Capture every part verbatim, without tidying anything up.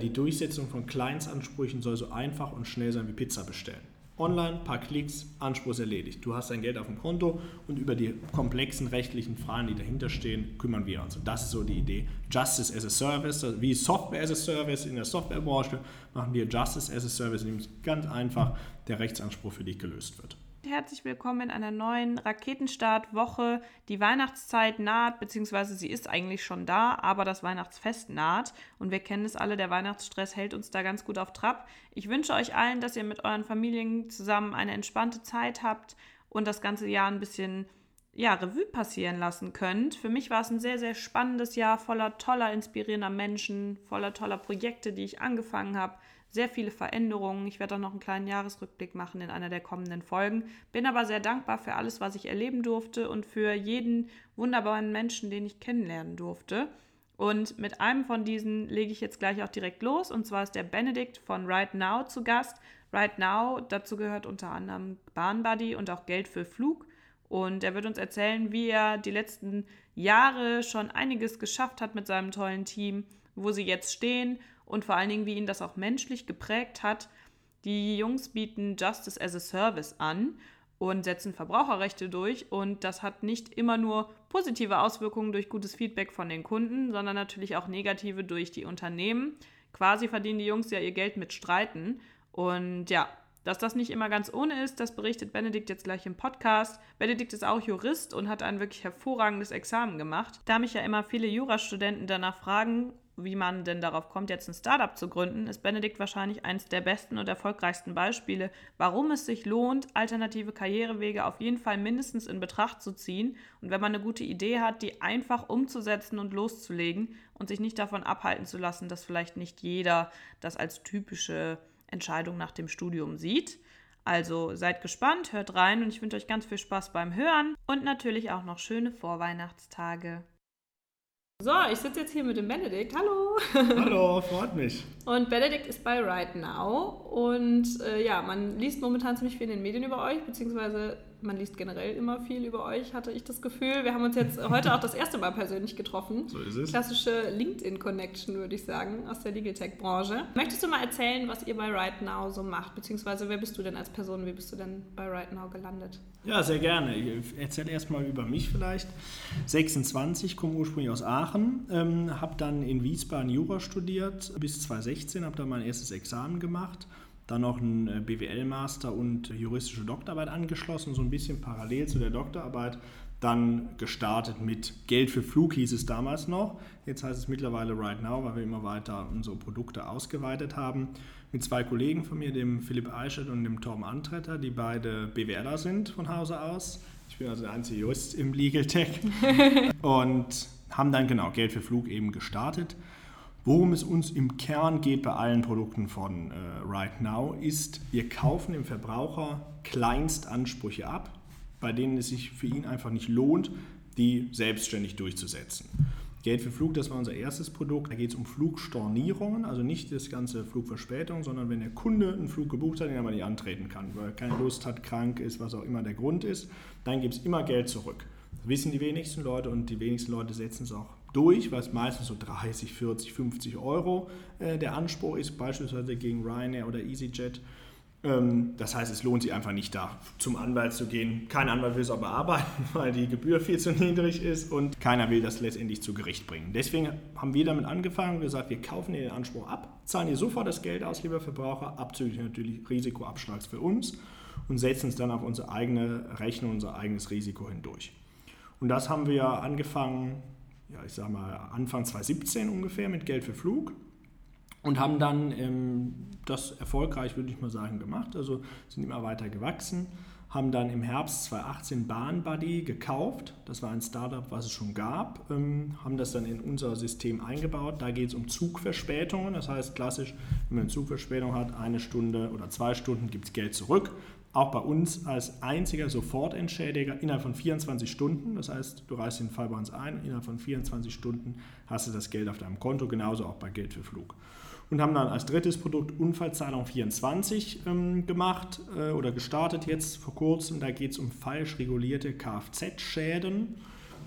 die Durchsetzung von Kleinstansprüchen soll so einfach und schnell sein wie Pizza bestellen. Online, paar Klicks, Anspruch ist erledigt. Du hast dein Geld auf dem Konto und über die komplexen rechtlichen Fragen, die dahinter stehen, kümmern wir uns. Und das ist so die Idee. Justice as a Service, wie Software as a Service in der Softwarebranche, machen wir Justice as a Service, indem es ganz einfach der Rechtsanspruch für dich gelöst wird. Herzlich willkommen in einer neuen Raketenstartwoche. Die Weihnachtszeit naht, beziehungsweise sie ist eigentlich schon da, aber das Weihnachtsfest naht. Und wir kennen es alle, der Weihnachtsstress hält uns da ganz gut auf Trab. Ich wünsche euch allen, dass ihr mit euren Familien zusammen eine entspannte Zeit habt und das ganze Jahr ein bisschen ja, Revue passieren lassen könnt. Für mich war es ein sehr, sehr spannendes Jahr, voller toller, inspirierender Menschen, voller toller Projekte, die ich angefangen habe. Sehr viele Veränderungen. Ich werde auch noch einen kleinen Jahresrückblick machen in einer der kommenden Folgen. Bin aber sehr dankbar für alles, was ich erleben durfte und für jeden wunderbaren Menschen, den ich kennenlernen durfte. Und mit einem von diesen lege ich jetzt gleich auch direkt los. Und zwar ist der Benedikt von Right Now zu Gast. Right Now, dazu gehört unter anderem BahnBuddy und auch Geld für Flug. Und er wird uns erzählen, wie er die letzten Jahre schon einiges geschafft hat mit seinem tollen Team, wo sie jetzt stehen und vor allen Dingen, wie ihn das auch menschlich geprägt hat. Die Jungs bieten Justice as a Service an und setzen Verbraucherrechte durch. Und das hat nicht immer nur positive Auswirkungen durch gutes Feedback von den Kunden, sondern natürlich auch negative durch die Unternehmen. Quasi verdienen die Jungs ja ihr Geld mit Streiten. Und ja, dass das nicht immer ganz ohne ist, das berichtet Benedikt jetzt gleich im Podcast. Benedikt ist auch Jurist und hat ein wirklich hervorragendes Examen gemacht. Da mich ja immer viele Jurastudenten danach fragen, wie man denn darauf kommt, jetzt ein Startup zu gründen, ist Benedikt wahrscheinlich eines der besten und erfolgreichsten Beispiele, warum es sich lohnt, alternative Karrierewege auf jeden Fall mindestens in Betracht zu ziehen und wenn man eine gute Idee hat, die einfach umzusetzen und loszulegen und sich nicht davon abhalten zu lassen, dass vielleicht nicht jeder das als typische Entscheidung nach dem Studium sieht. Also seid gespannt, hört rein und ich wünsche euch ganz viel Spaß beim Hören und natürlich auch noch schöne Vorweihnachtstage. So, ich sitze jetzt hier mit dem Benedikt. Hallo! Hallo, freut mich. Und Benedikt ist bei Right Now und äh, ja, man liest momentan ziemlich viel in den Medien über euch, beziehungsweise man liest generell immer viel über euch, hatte ich das Gefühl. Wir haben uns jetzt heute auch das erste Mal persönlich getroffen. So ist es. Klassische LinkedIn-Connection, würde ich sagen, aus der Legal Tech-Branche. Möchtest du mal erzählen, was ihr bei Right Now so macht, beziehungsweise wer bist du denn als Person, wie bist du denn bei Right Now gelandet? Ja, sehr gerne. Ich erzähle erstmal über mich vielleicht. sechsundzwanzig, komme ursprünglich aus Aachen, ähm, habe dann in Wiesbaden Jura studiert bis zwanzig sechzehn, habe da mein erstes Examen gemacht. Dann noch einen B W L-Master und juristische Doktorarbeit angeschlossen, so ein bisschen parallel zu der Doktorarbeit. Dann gestartet mit Geld für Flug, hieß es damals noch. Jetzt heißt es mittlerweile Right Now, weil wir immer weiter unsere Produkte ausgeweitet haben. Mit zwei Kollegen von mir, dem Philipp Eichert und dem Torben Antretter, die beide B W Ler sind von Hause aus. Ich bin also der einzige Jurist im Legal Tech. Und haben dann genau Geld für Flug eben gestartet. Worum es uns im Kern geht bei allen Produkten von äh, Right Now ist, wir kaufen dem Verbraucher Kleinstansprüche ab, bei denen es sich für ihn einfach nicht lohnt, die selbstständig durchzusetzen. Geld für Flug, das war unser erstes Produkt. Da geht es um Flugstornierungen, also nicht das ganze Flugverspätung, sondern wenn der Kunde einen Flug gebucht hat, den er aber nicht antreten kann, weil er keine Lust hat, krank ist, was auch immer der Grund ist, dann gibt es immer Geld zurück. Das wissen die wenigsten Leute und die wenigsten Leute setzen es auch durch, weil es meistens so dreißig, vierzig, fünfzig Euro äh, der Anspruch ist, beispielsweise gegen Ryanair oder EasyJet. Ähm, das heißt, es lohnt sich einfach nicht, da zum Anwalt zu gehen. Kein Anwalt will es auch bearbeiten, weil die Gebühr viel zu niedrig ist und keiner will das letztendlich zu Gericht bringen. Deswegen haben wir damit angefangen und gesagt, wir kaufen dir den Anspruch ab, zahlen dir sofort das Geld aus, lieber Verbraucher, abzüglich natürlich Risikoabschlags für uns und setzen es dann auf unsere eigene Rechnung, unser eigenes Risiko hindurch. Und das haben wir angefangen, ja, ich sag mal Anfang zwanzig siebzehn ungefähr mit Geld für Flug und haben dann ähm, das erfolgreich, würde ich mal sagen, gemacht. Also sind immer weiter gewachsen, haben dann im Herbst zwanzig achtzehn BahnBuddy gekauft. Das war ein Startup, was es schon gab, ähm, haben das dann in unser System eingebaut. Da geht es um Zugverspätungen. Das heißt klassisch, wenn man eine Zugverspätung hat, eine Stunde oder zwei Stunden gibt es Geld zurück. Auch bei uns als einziger Sofortentschädiger innerhalb von vierundzwanzig Stunden. Das heißt, du reichst den Fall bei uns ein, innerhalb von vierundzwanzig Stunden hast du das Geld auf deinem Konto, genauso auch bei Geld für Flug. Und haben dann als drittes Produkt Unfallzahlung vierundzwanzig ähm, gemacht äh, oder gestartet jetzt vor kurzem. Da geht es um falsch regulierte Kfz-Schäden.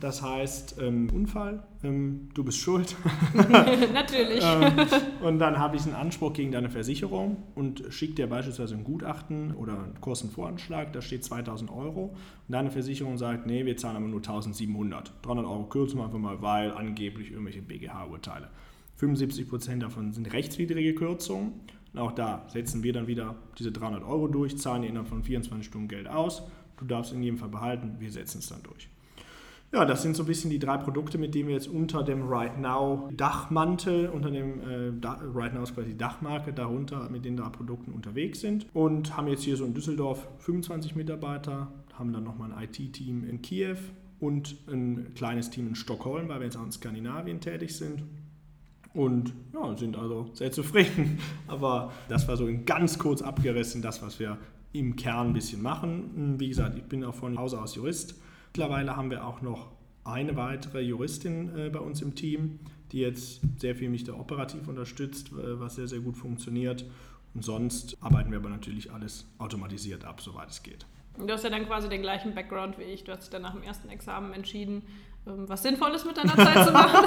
Das heißt, ähm, Unfall, ähm, du bist schuld. Natürlich. ähm, und dann habe ich einen Anspruch gegen deine Versicherung und schicke dir beispielsweise ein Gutachten oder einen Kostenvoranschlag, da steht zweitausend Euro. Und deine Versicherung sagt, nee, wir zahlen aber nur tausendsiebenhundert. dreihundert Euro kürzen wir einfach mal, weil angeblich irgendwelche B G H-Urteile. fünfundsiebzig Prozent davon sind rechtswidrige Kürzungen. Und auch da setzen wir dann wieder diese dreihundert Euro durch, zahlen innerhalb von vierundzwanzig Stunden Geld aus. Du darfst in jedem Fall behalten, wir setzen es dann durch. Ja, das sind so ein bisschen die drei Produkte, mit denen wir jetzt unter dem Right Now Dachmantel, unter dem äh, da, Right Now ist quasi die Dachmarke, darunter mit den drei Produkten unterwegs sind und haben jetzt hier so in Düsseldorf fünfundzwanzig Mitarbeiter, haben dann nochmal ein I T-Team in Kiew und ein kleines Team in Stockholm, weil wir jetzt auch in Skandinavien tätig sind. Und ja, sind also sehr zufrieden. Aber das war so in ganz kurz abgerissen, das, was wir im Kern ein bisschen machen. Wie gesagt, ich bin auch von Hause aus Jurist. Mittlerweile haben wir auch noch eine weitere Juristin äh, bei uns im Team, die jetzt sehr viel mich da operativ unterstützt, äh, was sehr, sehr gut funktioniert. Und sonst arbeiten wir aber natürlich alles automatisiert ab, soweit es geht. Du hast ja dann quasi den gleichen Background wie ich. Du hast dich dann nach dem ersten Examen entschieden, was Sinnvolles mit deiner Zeit zu machen,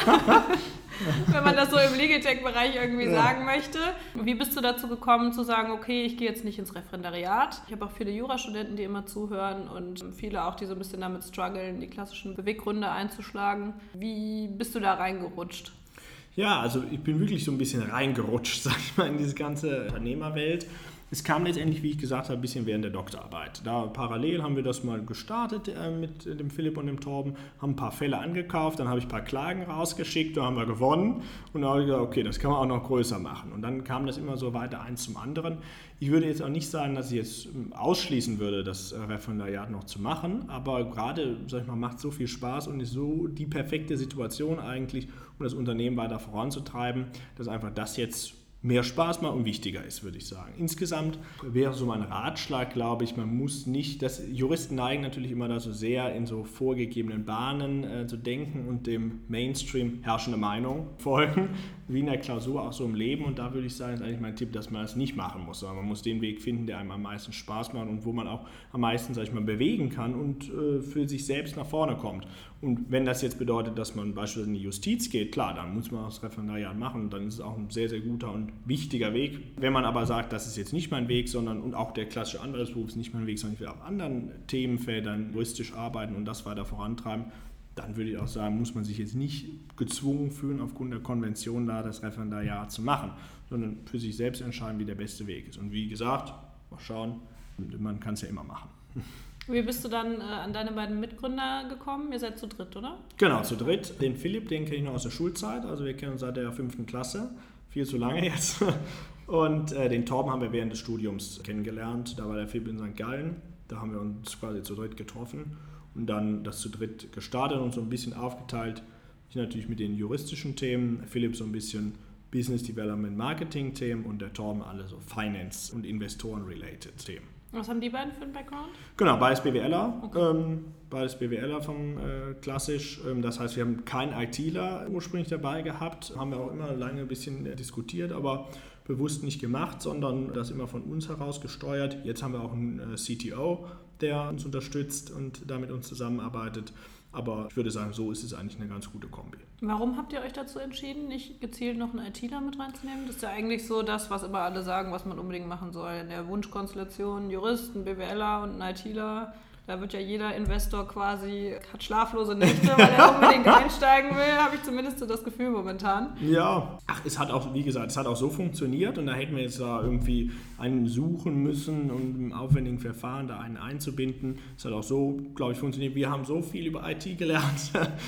wenn man das so im Legal Tech-Bereich irgendwie ja. sagen möchte. Wie bist du dazu gekommen, zu sagen, okay, ich gehe jetzt nicht ins Referendariat? Ich habe auch viele Jurastudenten, die immer zuhören und viele auch, die so ein bisschen damit strugglen, die klassischen Beweggründe einzuschlagen. Wie bist du da reingerutscht? Ja, also ich bin wirklich so ein bisschen reingerutscht, sag ich mal, in diese ganze Unternehmerwelt. Es kam letztendlich, wie ich gesagt habe, ein bisschen während der Doktorarbeit. Da parallel haben wir das mal gestartet äh, mit dem Philipp und dem Torben, haben ein paar Fälle angekauft, dann habe ich ein paar Klagen rausgeschickt, da haben wir gewonnen und dann habe ich gesagt, okay, das kann man auch noch größer machen. Und dann kam das immer so weiter eins zum anderen. Ich würde jetzt auch nicht sagen, dass ich jetzt ausschließen würde, das Referendariat noch zu machen, aber gerade, sag ich mal, macht so viel Spaß und ist so die perfekte Situation eigentlich, um das Unternehmen weiter voranzutreiben, dass einfach das jetzt mehr Spaß macht und wichtiger ist, würde ich sagen. Insgesamt wäre so mein Ratschlag, glaube ich, man muss nicht, dass Juristen neigen natürlich immer dazu sehr in so vorgegebenen Bahnen äh, zu denken und dem Mainstream herrschende Meinung folgen, wie in der Klausur auch so im Leben. Und da würde ich sagen, ist eigentlich mein Tipp, dass man das nicht machen muss, sondern man muss den Weg finden, der einem am meisten Spaß macht und wo man auch am meisten, sag ich mal, bewegen kann und äh, für sich selbst nach vorne kommt. Und wenn das jetzt bedeutet, dass man beispielsweise in die Justiz geht, klar, dann muss man das Referendariat machen und dann ist es auch ein sehr, sehr guter und wichtiger Weg. Wenn man aber sagt, das ist jetzt nicht mein Weg, sondern und auch der klassische Anwaltsberuf ist nicht mein Weg, sondern ich will auf anderen Themenfeldern juristisch arbeiten und das weiter vorantreiben, dann würde ich auch sagen, muss man sich jetzt nicht gezwungen fühlen, aufgrund der Konvention da das Referendariat zu machen, sondern für sich selbst entscheiden, wie der beste Weg ist. Und wie gesagt, mal schauen, man kann es ja immer machen. Wie bist du dann äh, an deine beiden Mitgründer gekommen? Ihr seid zu dritt, oder? Genau, zu dritt. Den Philipp, den kenne ich noch aus der Schulzeit, also wir kennen uns seit der fünften Klasse, viel zu lange jetzt. Und äh, den Torben haben wir während des Studiums kennengelernt, da war der Philipp in Sankt Gallen, da haben wir uns quasi zu dritt getroffen und dann das zu dritt gestartet und so ein bisschen aufgeteilt. Ich natürlich mit den juristischen Themen, Philipp so ein bisschen Business Development Marketing Themen und der Torben alle so Finance- und Investoren-related Themen. Was haben die beiden für einen Background? Genau, beides BWLer, okay. ähm, beides BWLer vom äh, klassisch. Ähm, das heißt, wir haben keinen ITler ursprünglich dabei gehabt, haben wir auch immer lange ein bisschen äh, diskutiert, aber bewusst nicht gemacht, sondern das immer von uns heraus gesteuert. Jetzt haben wir auch einen äh, C T O, der uns unterstützt und da mit uns zusammenarbeitet. Aber ich würde sagen, so ist es eigentlich eine ganz gute Kombi. Warum habt ihr euch dazu entschieden, nicht gezielt noch einen ITler mit reinzunehmen? Das ist ja eigentlich so das, was immer alle sagen, was man unbedingt machen soll. In der Wunschkonstellation Jurist, ein BWLer und ein ITler. Da wird ja jeder Investor quasi, hat schlaflose Nächte, weil er unbedingt einsteigen will, habe ich zumindest so das Gefühl momentan. Ja, ach, es hat auch, wie gesagt, es hat auch so funktioniert und da hätten wir jetzt da irgendwie einen suchen müssen und im aufwendigen Verfahren da einen einzubinden. Es hat auch so, glaube ich, funktioniert. Wir haben so viel über I T gelernt,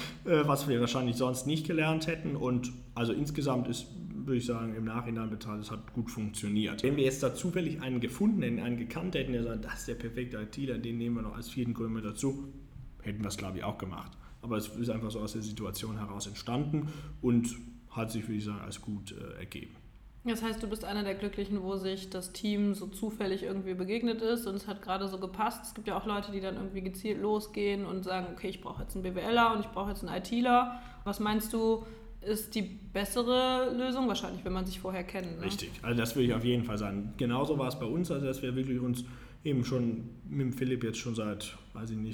was wir wahrscheinlich sonst nicht gelernt hätten und also insgesamt ist, würde ich sagen, im Nachhinein betrachtet, es hat gut funktioniert. Wenn wir jetzt da zufällig einen gefunden hätten, einen gekannt hätten, der sagt, das ist der perfekte ITler, den nehmen wir noch als vierten Gründer dazu, hätten wir es, glaube ich, auch gemacht. Aber es ist einfach so aus der Situation heraus entstanden und hat sich, würde ich sagen, als gut äh, ergeben. Das heißt, du bist einer der Glücklichen, wo sich das Team so zufällig irgendwie begegnet ist und es hat gerade so gepasst. Es gibt ja auch Leute, die dann irgendwie gezielt losgehen und sagen, okay, ich brauche jetzt einen BWLer und ich brauche jetzt einen ITler. Was meinst du, ist die bessere Lösung? Wahrscheinlich, wenn man sich vorher kennt. Ne? Richtig, also das würde ich auf jeden Fall sagen. Genauso war es bei uns, also dass wir wirklich uns eben schon mit dem Philipp jetzt schon seit, weiß ich nicht,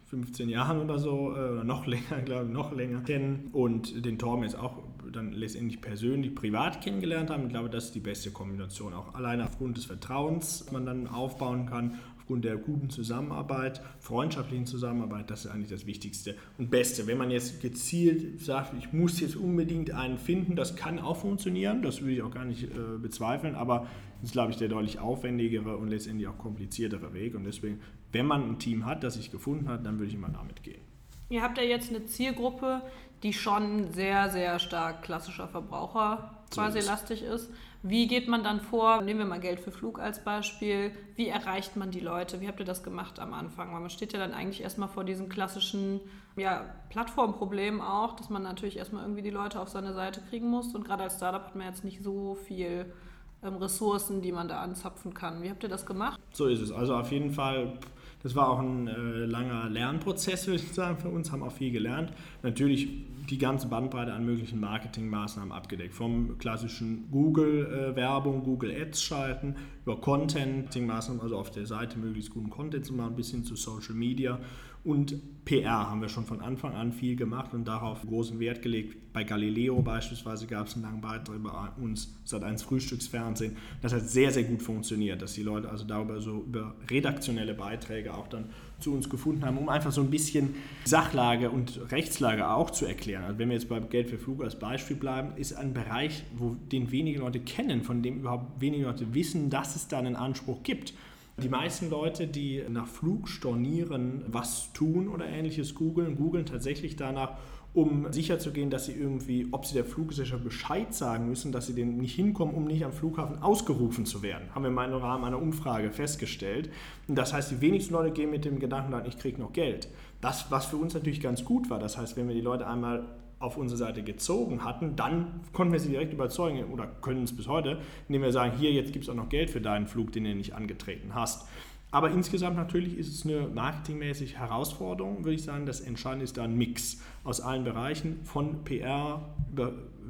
fünfzehn Jahren oder so, oder noch länger, glaube ich, noch länger kennen und den Torben jetzt auch dann letztendlich persönlich privat kennengelernt haben. Ich glaube, das ist die beste Kombination, auch alleine aufgrund des Vertrauens, das man dann aufbauen kann, aufgrund der guten Zusammenarbeit, freundschaftlichen Zusammenarbeit, das ist eigentlich das Wichtigste und Beste. Wenn man jetzt gezielt sagt, ich muss jetzt unbedingt einen finden, das kann auch funktionieren, das will ich auch gar nicht äh, bezweifeln, aber das ist, glaube ich, der deutlich aufwendigere und letztendlich auch kompliziertere Weg und deswegen, wenn man ein Team hat, das sich gefunden hat, dann würde ich immer damit gehen. Ihr habt ja jetzt eine Zielgruppe, die schon sehr, sehr stark klassischer Verbraucher quasi so lastig ist. Wie geht man dann vor? Nehmen wir mal Geld für Flug als Beispiel. Wie erreicht man die Leute? Wie habt ihr das gemacht am Anfang? Weil man steht ja dann eigentlich erstmal vor diesem klassischen ja, Plattformproblem auch, dass man natürlich erstmal irgendwie die Leute auf seine Seite kriegen muss. Und gerade als Startup hat man jetzt nicht so viel ähm, Ressourcen, die man da anzapfen kann. Wie habt ihr das gemacht? So ist es. Also auf jeden Fall, das war auch ein äh, langer Lernprozess, würde ich sagen, für uns, haben auch viel gelernt. Natürlich die ganze Bandbreite an möglichen Marketingmaßnahmen abgedeckt. Vom klassischen Google-Werbung, Google Ads schalten, über Content-Maßnahmen, also auf der Seite möglichst guten Content zu machen, bis hin zu Social Media. Und P R haben wir schon von Anfang an viel gemacht und darauf großen Wert gelegt. Bei Galileo beispielsweise gab es einen langen Beitrag bei uns, Sat eins Frühstücksfernsehen. Das hat sehr, sehr gut funktioniert, dass die Leute also darüber so über redaktionelle Beiträge auch dann zu uns gefunden haben, um einfach so ein bisschen Sachlage und Rechtslage auch zu erklären. Also wenn wir jetzt bei Geld für Flug als Beispiel bleiben, ist ein Bereich, wo den wenige Leute kennen, von dem überhaupt wenige Leute wissen, dass es da einen Anspruch gibt. Die meisten Leute, die nach Flug stornieren, was tun oder ähnliches googeln, googeln tatsächlich danach, um sicherzugehen, dass sie irgendwie, ob sie der Fluggesellschaft Bescheid sagen müssen, dass sie den nicht hinkommen, um nicht am Flughafen ausgerufen zu werden. Haben wir mal im Rahmen einer Umfrage festgestellt. Und das heißt, die wenigsten Leute gehen mit dem Gedanken an, ich kriege noch Geld. Das, was für uns natürlich ganz gut war, das heißt, wenn wir die Leute einmal auf unsere Seite gezogen hatten, dann konnten wir sie direkt überzeugen oder können es bis heute, indem wir sagen, hier, jetzt gibt es auch noch Geld für deinen Flug, den du nicht angetreten hast. Aber insgesamt natürlich ist es eine marketingmäßige Herausforderung, würde ich sagen. Das Entscheidende ist da ein Mix aus allen Bereichen, von P R über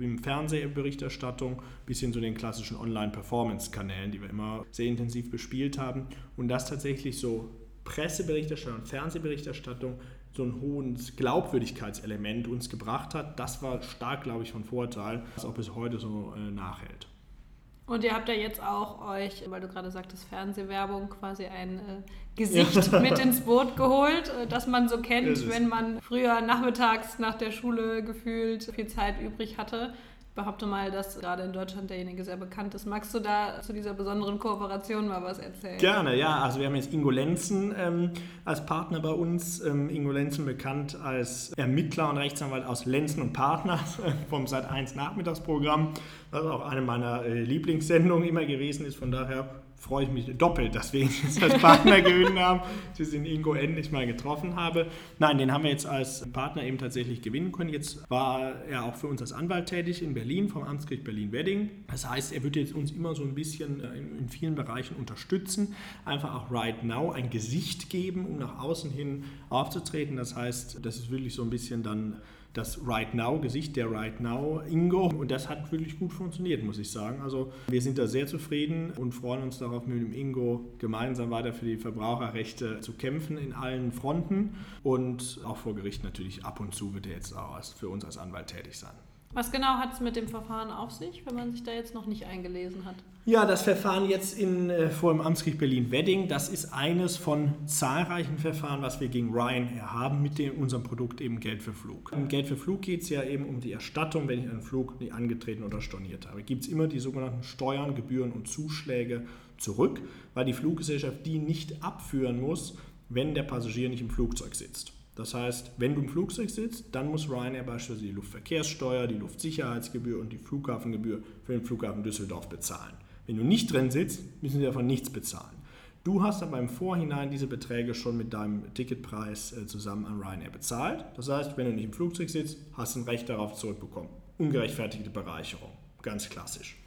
Fernsehberichterstattung bis hin zu den klassischen Online-Performance-Kanälen, die wir immer sehr intensiv bespielt haben. Und das tatsächlich so Presseberichterstattung und Fernsehberichterstattung so ein hohes Glaubwürdigkeitselement uns gebracht hat, das war stark, glaube ich, von Vorteil, was auch bis heute so äh, nachhält. Und ihr habt ja jetzt auch euch, weil du gerade sagtest, Fernsehwerbung, quasi ein äh, Gesicht ja. mit ins Boot geholt, äh, das man so kennt, wenn man früher nachmittags nach der Schule gefühlt viel Zeit übrig hatte. Ich behaupte mal, dass gerade in Deutschland derjenige sehr bekannt ist. Magst du da zu dieser besonderen Kooperation mal was erzählen? Gerne, ja. Also wir haben jetzt Ingo Lenzen ähm, als Partner bei uns. Ähm, Ingo Lenzen bekannt als Ermittler und Rechtsanwalt aus Lenzen und Partner vom Sat eins Nachmittagsprogramm, was auch eine meiner äh, Lieblingssendungen immer gewesen ist. Von daher freue ich mich doppelt, dass wir ihn jetzt als Partner gewinnen haben, dass ich den Ingo endlich mal getroffen habe. Nein, den haben wir jetzt als Partner eben tatsächlich gewinnen können. Jetzt war er auch für uns als Anwalt tätig in Berlin, vom Amtsgericht Berlin-Wedding. Das heißt, er wird jetzt uns immer so ein bisschen in, in vielen Bereichen unterstützen, einfach auch right now ein Gesicht geben, um nach außen hin aufzutreten. Das heißt, das ist wirklich so ein bisschen dann das Right Now, Gesicht der Right Now Ingo. Und das hat wirklich gut funktioniert, muss ich sagen. Also wir sind da sehr zufrieden und freuen uns darauf, mit dem Ingo gemeinsam weiter für die Verbraucherrechte zu kämpfen in allen Fronten. Und auch vor Gericht natürlich ab und zu wird er jetzt auch für uns als Anwalt tätig sein. Was genau hat es mit dem Verfahren auf sich, wenn man sich da jetzt noch nicht eingelesen hat? Ja, das Verfahren jetzt in, äh, vor dem Amtsgericht Berlin-Wedding, das ist eines von zahlreichen Verfahren, was wir gegen Ryanair haben mit dem, unserem Produkt eben Geld für Flug. Im Geld für Flug geht es ja eben um die Erstattung, wenn ich einen Flug nicht angetreten oder storniert habe. Gibt es immer die sogenannten Steuern, Gebühren und Zuschläge zurück, weil die Fluggesellschaft die nicht abführen muss, wenn der Passagier nicht im Flugzeug sitzt. Das heißt, wenn du im Flugzeug sitzt, dann muss Ryanair beispielsweise die Luftverkehrssteuer, die Luftsicherheitsgebühr und die Flughafengebühr für den Flughafen Düsseldorf bezahlen. Wenn du nicht drin sitzt, müssen sie davon nichts bezahlen. Du hast aber im Vorhinein diese Beträge schon mit deinem Ticketpreis zusammen an Ryanair bezahlt. Das heißt, wenn du nicht im Flugzeug sitzt, hast du ein Recht darauf zurückbekommen. Ungerechtfertigte Bereicherung, ganz klassisch.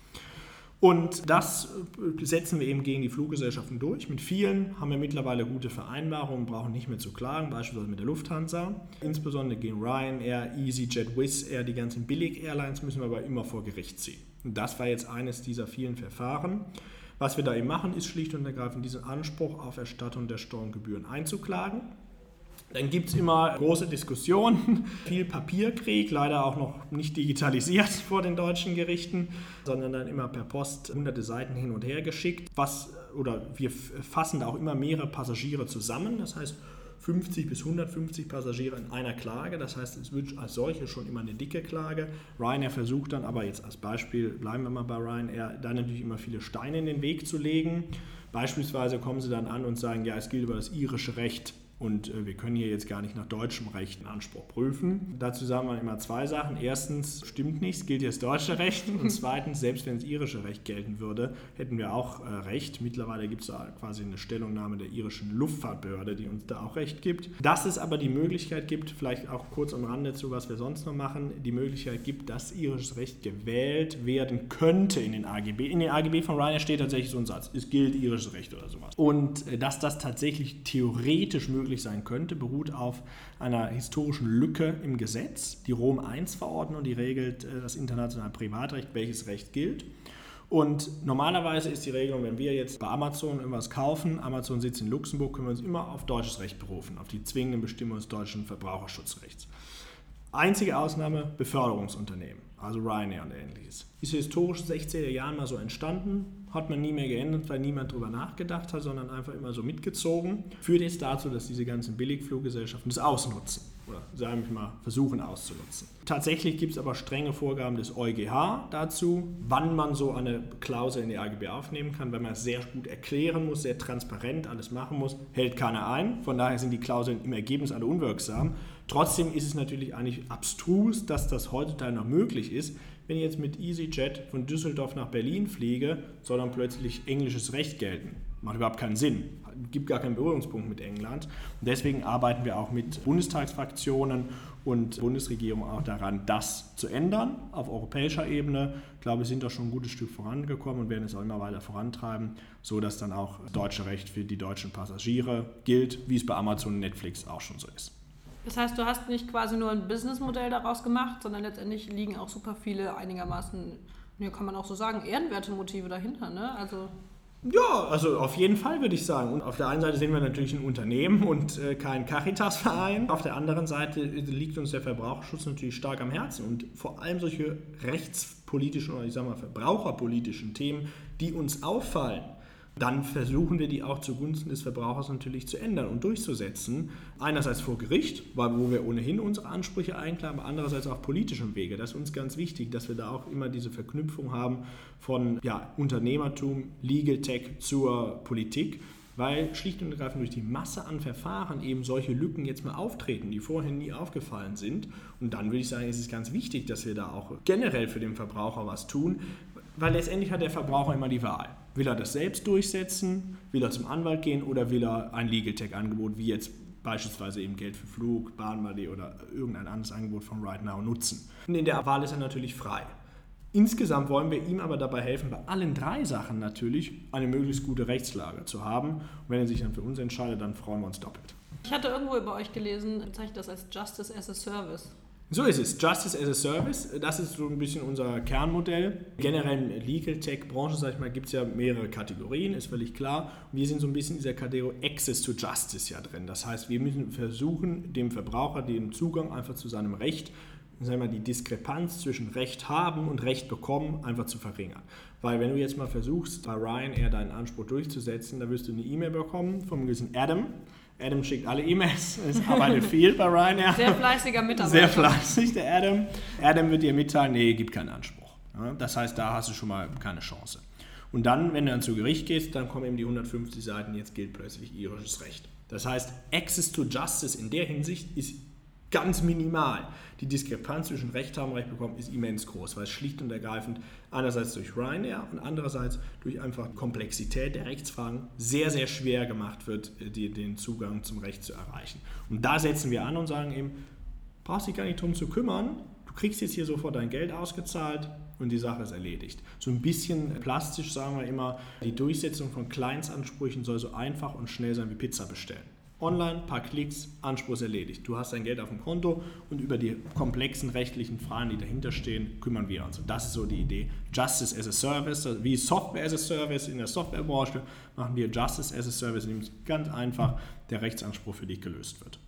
Und das setzen wir eben gegen die Fluggesellschaften durch. Mit vielen haben wir mittlerweile gute Vereinbarungen, brauchen nicht mehr zu klagen, beispielsweise mit der Lufthansa. Insbesondere gegen Ryanair, EasyJet, Wizz Air, die ganzen Billig-Airlines müssen wir aber immer vor Gericht ziehen. Und das war jetzt eines dieser vielen Verfahren. Was wir da eben machen, ist schlicht und ergreifend diesen Anspruch auf Erstattung der Steuern und Gebühren einzuklagen. Dann gibt es immer große Diskussionen, viel Papierkrieg, leider auch noch nicht digitalisiert vor den deutschen Gerichten, sondern dann immer per Post hunderte Seiten hin und her geschickt. Was, oder wir fassen da auch immer mehrere Passagiere zusammen, das heißt fünfzig bis hundertfünfzig Passagiere in einer Klage, das heißt, es wird als solche schon immer eine dicke Klage. Ryanair versucht dann aber jetzt als Beispiel, bleiben wir mal bei Ryanair, da natürlich immer viele Steine in den Weg zu legen. Beispielsweise kommen sie dann an und sagen, ja, es gilt über das irische Recht. Und wir können hier jetzt gar nicht nach deutschem Recht einen Anspruch prüfen. Dazu sagen wir immer zwei Sachen. Erstens, stimmt nicht, es gilt hier das deutsche Recht. Und zweitens, selbst wenn das irische Recht gelten würde, hätten wir auch äh, Recht. Mittlerweile gibt es da quasi eine Stellungnahme der irischen Luftfahrtbehörde, die uns da auch Recht gibt. Dass es aber die Möglichkeit gibt, vielleicht auch kurz am Rande zu, was wir sonst noch machen, die Möglichkeit gibt, dass irisches Recht gewählt werden könnte in den A G B. In den A G B von Ryanair steht tatsächlich so ein Satz, es gilt irisches Recht oder sowas. Und äh, dass das tatsächlich theoretisch möglich sein könnte, beruht auf einer historischen Lücke im Gesetz, die Rom eins Verordnung, die regelt das internationale Privatrecht, welches Recht gilt. Und normalerweise ist die Regelung, wenn wir jetzt bei Amazon irgendwas kaufen, Amazon sitzt in Luxemburg, können wir uns immer auf deutsches Recht berufen, auf die zwingenden Bestimmungen des deutschen Verbraucherschutzrechts. Einzige Ausnahme, Beförderungsunternehmen, also Ryanair und ähnliches. Ist historisch in den sechziger Jahren mal so entstanden, hat man nie mehr geändert, weil niemand darüber nachgedacht hat, sondern einfach immer so mitgezogen. Führt jetzt dazu, dass diese ganzen Billigfluggesellschaften das ausnutzen oder sagen wir mal versuchen auszunutzen. Tatsächlich gibt es aber strenge Vorgaben des EuGH dazu, wann man so eine Klausel in die A G B aufnehmen kann, weil man es sehr gut erklären muss, sehr transparent alles machen muss, hält keiner ein. Von daher sind die Klauseln im Ergebnis alle unwirksam. Trotzdem ist es natürlich eigentlich abstrus, dass das heutzutage noch möglich ist. Wenn ich jetzt mit EasyJet von Düsseldorf nach Berlin fliege, soll dann plötzlich englisches Recht gelten. Macht überhaupt keinen Sinn. Gibt gar keinen Berührungspunkt mit England. Und deswegen arbeiten wir auch mit Bundestagsfraktionen und Bundesregierung auch daran, das zu ändern auf europäischer Ebene. Ich glaube, wir sind da schon ein gutes Stück vorangekommen und werden es auch immer weiter vorantreiben, sodass dann auch das deutsche Recht für die deutschen Passagiere gilt, wie es bei Amazon und Netflix auch schon so ist. Das heißt, du hast nicht quasi nur ein Businessmodell daraus gemacht, sondern letztendlich liegen auch super viele einigermaßen, ja, kann man auch so sagen, ehrenwerte Motive dahinter, ne? Also ja, also auf jeden Fall würde ich sagen. Und auf der einen Seite sind wir natürlich ein Unternehmen und äh, kein Caritas-Verein. Auf der anderen Seite liegt uns der Verbraucherschutz natürlich stark am Herzen und vor allem solche rechtspolitischen oder ich sag mal verbraucherpolitischen Themen, die uns auffallen. Dann versuchen wir die auch zugunsten des Verbrauchers natürlich zu ändern und durchzusetzen. Einerseits vor Gericht, weil, wo wir ohnehin unsere Ansprüche einklagen, aber andererseits auf politischem Wege. Das ist uns ganz wichtig, dass wir da auch immer diese Verknüpfung haben von ja, Unternehmertum, Legal Tech zur Politik, weil schlicht und ergreifend durch die Masse an Verfahren eben solche Lücken jetzt mal auftreten, die vorher nie aufgefallen sind. Und dann würde ich sagen, ist es ganz wichtig, dass wir da auch generell für den Verbraucher was tun, weil letztendlich hat der Verbraucher immer die Wahl. Will er das selbst durchsetzen, will er zum Anwalt gehen oder will er ein Legal Tech-Angebot wie jetzt beispielsweise eben Geld für Flug, Bahnmali oder irgendein anderes Angebot von RightNow nutzen. Und in der Wahl ist er natürlich frei. Insgesamt wollen wir ihm aber dabei helfen, bei allen drei Sachen natürlich eine möglichst gute Rechtslage zu haben. Und wenn er sich dann für uns entscheidet, dann freuen wir uns doppelt. Ich hatte irgendwo über euch gelesen, bezeichnet das als Justice as a Service. So ist es. Justice as a Service, das ist so ein bisschen unser Kernmodell. Generell in der Legal Tech-Branche, sag ich mal, gibt es ja mehrere Kategorien, ist völlig klar. Wir sind so ein bisschen in dieser Kategorie Access to Justice ja drin. Das heißt, wir müssen versuchen, dem Verbraucher den Zugang einfach zu seinem Recht, sagen wir mal, die Diskrepanz zwischen Recht haben und Recht bekommen, einfach zu verringern. Weil wenn du jetzt mal versuchst, bei Ryanair deinen Anspruch durchzusetzen, da wirst du eine E-Mail bekommen vom gewissen Adam. Adam schickt alle E-Mails, es arbeitet viel bei Ryanair. Sehr fleißiger Mitarbeiter. Sehr fleißig, der Adam. Adam wird dir mitteilen, nee, gibt keinen Anspruch. Ja, das heißt, da hast du schon mal keine Chance. Und dann, wenn du dann zu Gericht gehst, dann kommen eben die hundertfünfzig Seiten, jetzt gilt plötzlich irisches Recht. Das heißt, Access to Justice in der Hinsicht ist ganz minimal. Die Diskrepanz zwischen Recht haben und Recht bekommen ist immens groß, weil es schlicht und ergreifend einerseits durch Ryanair und andererseits durch einfach Komplexität der Rechtsfragen sehr, sehr schwer gemacht wird, die, den Zugang zum Recht zu erreichen. Und da setzen wir an und sagen eben, brauchst dich gar nicht drum zu kümmern, du kriegst jetzt hier sofort dein Geld ausgezahlt und die Sache ist erledigt. So ein bisschen plastisch sagen wir immer, die Durchsetzung von Kleinstansprüchen soll so einfach und schnell sein wie Pizza bestellen. Online, paar Klicks, Anspruch erledigt. Du hast dein Geld auf dem Konto und über die komplexen rechtlichen Fragen, die dahinter stehen, kümmern wir uns. Und das ist so die Idee. Justice as a Service, wie Software as a Service in der Softwarebranche, machen wir Justice as a Service, indem ganz einfach der Rechtsanspruch für dich gelöst wird.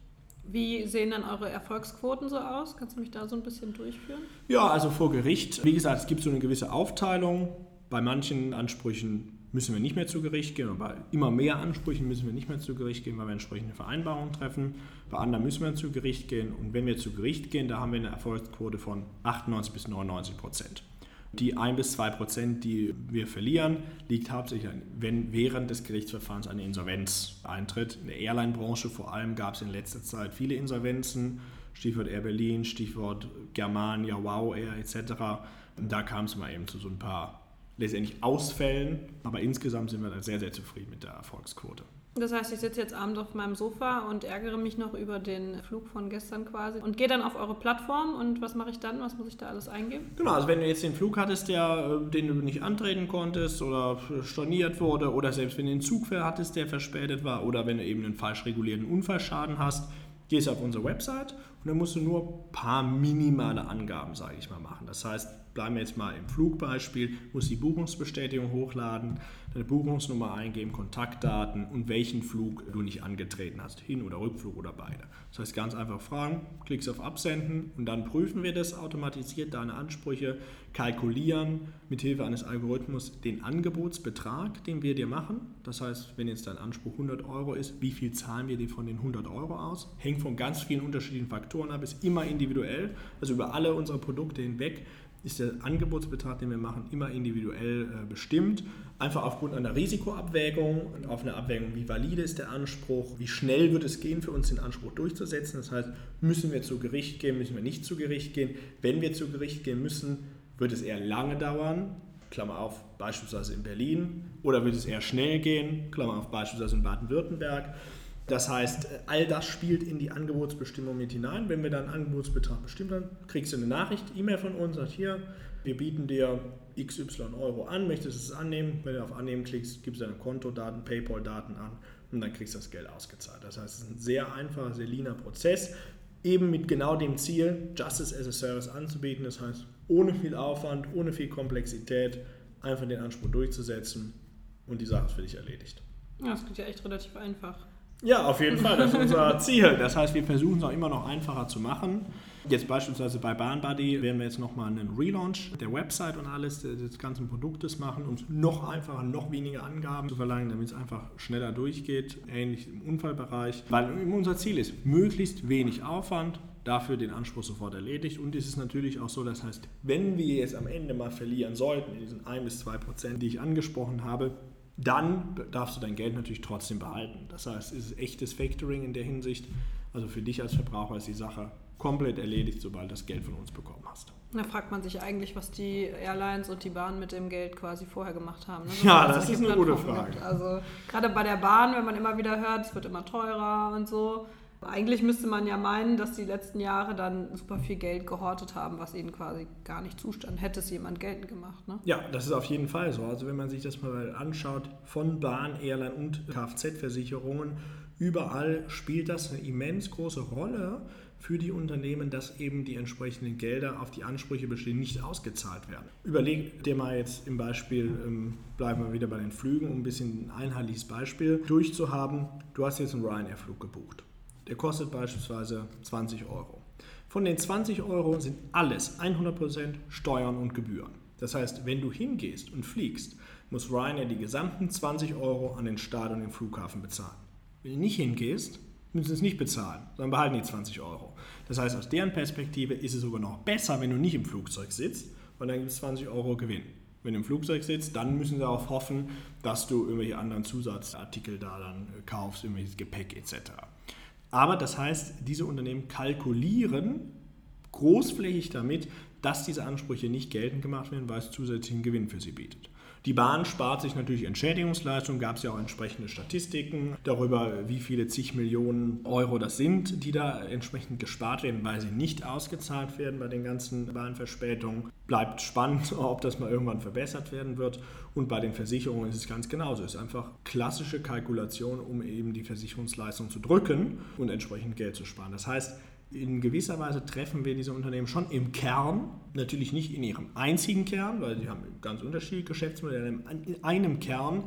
Wie sehen dann eure Erfolgsquoten so aus? Kannst du mich da so ein bisschen durchführen? Ja, also vor Gericht, wie gesagt, es gibt so eine gewisse Aufteilung. Bei manchen Ansprüchen müssen wir nicht mehr zu Gericht gehen, und bei immer mehr Ansprüchen müssen wir nicht mehr zu Gericht gehen, weil wir entsprechende Vereinbarungen treffen. Bei anderen müssen wir zu Gericht gehen, und wenn wir zu Gericht gehen, da haben wir eine Erfolgsquote von achtundneunzig bis neunundneunzig Prozent. Die ein bis zwei Prozent, die wir verlieren, liegt hauptsächlich, wenn während des Gerichtsverfahrens eine Insolvenz eintritt. In der Airline-Branche vor allem gab es in letzter Zeit viele Insolvenzen, Stichwort Air Berlin, Stichwort Germania, Wow Air et cetera. Und da kam es mal eben zu so ein paar letztendlich Ausfällen, aber insgesamt sind wir da sehr, sehr zufrieden mit der Erfolgsquote. Das heißt, ich sitze jetzt abends auf meinem Sofa und ärgere mich noch über den Flug von gestern quasi und gehe dann auf eure Plattform, und was mache ich dann? Was muss ich da alles eingeben? Genau, also wenn du jetzt den Flug hattest, der, den du nicht antreten konntest oder storniert wurde, oder selbst wenn du einen Zug hattest, der verspätet war, oder wenn du eben einen falsch regulierten Unfallschaden hast, gehst du auf unsere Website und dann musst du nur ein paar minimale Angaben, sage ich mal, machen. Das heißt, bleiben wir jetzt mal im Flugbeispiel, musst die Buchungsbestätigung hochladen, deine Buchungsnummer eingeben, Kontaktdaten und welchen Flug du nicht angetreten hast, Hin- oder Rückflug oder beide. Das heißt, ganz einfach fragen, klickst auf Absenden und dann prüfen wir das automatisiert, deine Ansprüche, kalkulieren mithilfe eines Algorithmus den Angebotsbetrag, den wir dir machen. Das heißt, wenn jetzt dein Anspruch hundert Euro ist, wie viel zahlen wir dir von den hundert Euro aus? Hängt von ganz vielen unterschiedlichen Faktoren ab, ist immer individuell, also über alle unsere Produkte hinweg ist der Angebotsbetrag, den wir machen, immer individuell äh, bestimmt. Einfach aufgrund einer Risikoabwägung und auf eine Abwägung, wie valide ist der Anspruch, wie schnell wird es gehen, für uns den Anspruch durchzusetzen. Das heißt, müssen wir zu Gericht gehen, müssen wir nicht zu Gericht gehen. Wenn wir zu Gericht gehen müssen, wird es eher lange dauern, Klammer auf, beispielsweise in Berlin, oder wird es eher schnell gehen, Klammer auf, beispielsweise in Baden-Württemberg. Das heißt, all das spielt in die Angebotsbestimmung mit hinein. Wenn wir dann einen Angebotsbetrag bestimmt haben, kriegst du eine Nachricht, E-Mail von uns, sagt hier, wir bieten dir X Y Euro an, möchtest du es annehmen? Wenn du auf Annehmen klickst, gibst du deine Kontodaten, PayPal-Daten an und dann kriegst du das Geld ausgezahlt. Das heißt, es ist ein sehr einfacher, sehr leaner Prozess, eben mit genau dem Ziel, Justice as a Service anzubieten. Das heißt, ohne viel Aufwand, ohne viel Komplexität, einfach den Anspruch durchzusetzen und die Sache ist für dich erledigt. Ja, das klingt ja echt relativ einfach. Ja, auf jeden Fall, das ist unser Ziel. Das heißt, wir versuchen es auch immer noch einfacher zu machen. Jetzt beispielsweise bei BahnBuddy werden wir jetzt nochmal einen Relaunch der Website und alles des ganzen Produktes machen, um noch einfacher, noch weniger Angaben zu verlangen, damit es einfach schneller durchgeht, ähnlich im Unfallbereich. Weil unser Ziel ist, möglichst wenig Aufwand, dafür den Anspruch sofort erledigt. Und es ist natürlich auch so, das heißt, wenn wir jetzt am Ende mal verlieren sollten, in diesen ein bis zwei Prozent, die ich angesprochen habe, dann darfst du dein Geld natürlich trotzdem behalten. Das heißt, es ist echtes Factoring in der Hinsicht. Also für dich als Verbraucher ist die Sache komplett erledigt, sobald du das Geld von uns bekommen hast. Da fragt man sich eigentlich, was die Airlines und die Bahn mit dem Geld quasi vorher gemacht haben. Ne? Ja, das ist eine gute Frage. Gibt. Also gerade bei der Bahn, wenn man immer wieder hört, es wird immer teurer und so. Eigentlich müsste man ja meinen, dass die letzten Jahre dann super viel Geld gehortet haben, was ihnen quasi gar nicht zustand. Hätte es jemand geltend gemacht, ne? Ja, das ist auf jeden Fall so. Also wenn man sich das mal anschaut, von Bahn, Airline und Kfz-Versicherungen, überall spielt das eine immens große Rolle für die Unternehmen, dass eben die entsprechenden Gelder auf die Ansprüche bestehen, nicht ausgezahlt werden. Überleg dir mal jetzt im Beispiel, ähm, bleiben wir wieder bei den Flügen, um ein bisschen ein einheitliches Beispiel durchzuhaben. Du hast jetzt einen Ryanair-Flug gebucht. Der kostet beispielsweise zwanzig Euro. Von den zwanzig Euro sind alles hundert Prozent Steuern und Gebühren. Das heißt, wenn du hingehst und fliegst, muss Ryanair die gesamten zwanzig Euro an den Staat und den Flughafen bezahlen. Wenn du nicht hingehst, müssen sie es nicht bezahlen, sondern behalten die zwanzig Euro. Das heißt, aus deren Perspektive ist es sogar noch besser, wenn du nicht im Flugzeug sitzt, weil dann gibt es zwanzig Euro Gewinn. Wenn du im Flugzeug sitzt, dann müssen sie darauf hoffen, dass du irgendwelche anderen Zusatzartikel da dann kaufst, irgendwelches Gepäck et cetera. Aber das heißt, diese Unternehmen kalkulieren großflächig damit, dass diese Ansprüche nicht geltend gemacht werden, weil es zusätzlichen Gewinn für sie bietet. Die Bahn spart sich natürlich Entschädigungsleistungen, gab es ja auch entsprechende Statistiken darüber, wie viele zig Millionen Euro das sind, die da entsprechend gespart werden, weil sie nicht ausgezahlt werden bei den ganzen Bahnverspätungen. Bleibt spannend, ob das mal irgendwann verbessert werden wird. Und bei den Versicherungen ist es ganz genauso. Es ist einfach klassische Kalkulation, um eben die Versicherungsleistung zu drücken und entsprechend Geld zu sparen. Das heißt, in gewisser Weise treffen wir diese Unternehmen schon im Kern, natürlich nicht in ihrem einzigen Kern, weil sie haben ganz unterschiedliche Geschäftsmodelle, in einem Kern,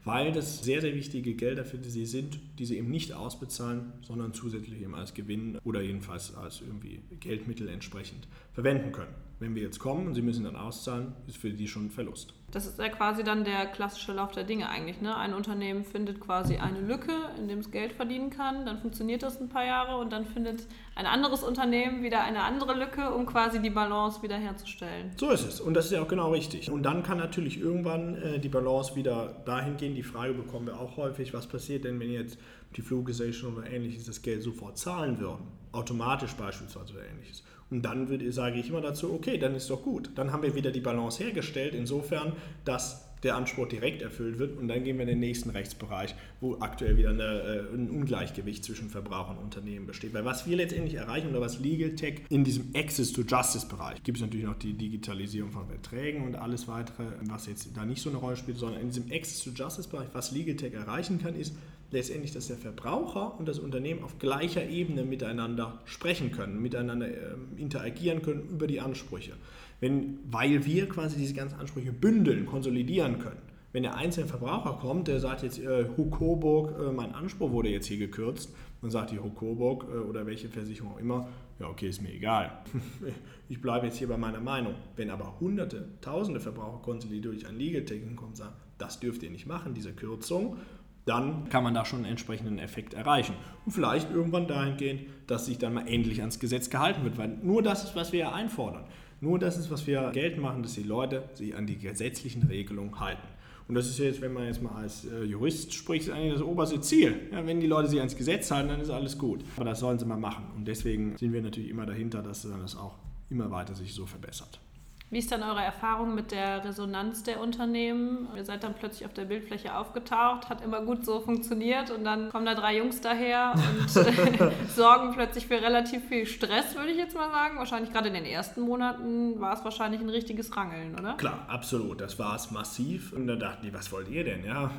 weil das sehr, sehr wichtige Gelder für sie sind, die sie eben nicht ausbezahlen, sondern zusätzlich eben als Gewinn oder jedenfalls als irgendwie Geldmittel entsprechend verwenden können. Wenn wir jetzt kommen und sie müssen dann auszahlen, ist für die schon ein Verlust. Das ist ja quasi dann der klassische Lauf der Dinge eigentlich, ne? Ein Unternehmen findet quasi eine Lücke, in dem es Geld verdienen kann, dann funktioniert das ein paar Jahre und dann findet ein anderes Unternehmen wieder eine andere Lücke, um quasi die Balance wieder herzustellen. So ist es und das ist ja auch genau richtig. Und dann kann natürlich irgendwann äh, die Balance wieder dahin gehen. Die Frage bekommen wir auch häufig, was passiert denn, wenn jetzt die Fluggesellschaft oder Ähnliches das Geld sofort zahlen würden, automatisch beispielsweise oder Ähnliches. Und dann würde, sage ich immer dazu, okay, dann ist doch gut. Dann haben wir wieder die Balance hergestellt, insofern, dass der Anspruch direkt erfüllt wird und dann gehen wir in den nächsten Rechtsbereich, wo aktuell wieder eine, ein Ungleichgewicht zwischen Verbrauchern und Unternehmen besteht. Weil was wir letztendlich erreichen oder was Legal Tech in diesem Access-to-Justice-Bereich, gibt es natürlich noch die Digitalisierung von Verträgen und alles weitere, was jetzt da nicht so eine Rolle spielt, sondern in diesem Access-to-Justice-Bereich, was Legal Tech erreichen kann, ist letztendlich, dass der Verbraucher und das Unternehmen auf gleicher Ebene miteinander sprechen können, miteinander äh, interagieren können über die Ansprüche. Wenn, weil wir quasi diese ganzen Ansprüche bündeln, konsolidieren können. Wenn der einzelne Verbraucher kommt, der sagt jetzt, äh, Huck-Coburg, äh, mein Anspruch wurde jetzt hier gekürzt, dann sagt die Huck-Coburg äh, oder welche Versicherung auch immer, ja okay, ist mir egal, ich bleibe jetzt hier bei meiner Meinung. Wenn aber hunderte, tausende Verbraucher konsolidiert durch ein Legal Tech kommen und sagen, das dürft ihr nicht machen, diese Kürzung, dann kann man da schon einen entsprechenden Effekt erreichen. Und vielleicht irgendwann dahingehend, dass sich dann mal endlich ans Gesetz gehalten wird, weil nur das ist, was wir ja einfordern. Nur das ist, was wir Geld machen, dass die Leute sich an die gesetzlichen Regelungen halten. Und das ist jetzt, wenn man jetzt mal als äh, Jurist spricht, ist eigentlich das oberste Ziel. Ja, wenn die Leute sich ans Gesetz halten, dann ist alles gut. Aber das sollen sie mal machen. Und deswegen sind wir natürlich immer dahinter, dass dann das auch immer weiter sich so verbessert. Wie ist dann eure Erfahrung mit der Resonanz der Unternehmen? Ihr seid dann plötzlich auf der Bildfläche aufgetaucht, hat immer gut so funktioniert und dann kommen da drei Jungs daher und äh, sorgen plötzlich für relativ viel Stress, würde ich jetzt mal sagen. Wahrscheinlich gerade in den ersten Monaten war es wahrscheinlich ein richtiges Rangeln, oder? Klar, absolut. Das war es massiv. Und dann dachten die, was wollt ihr denn? Ja,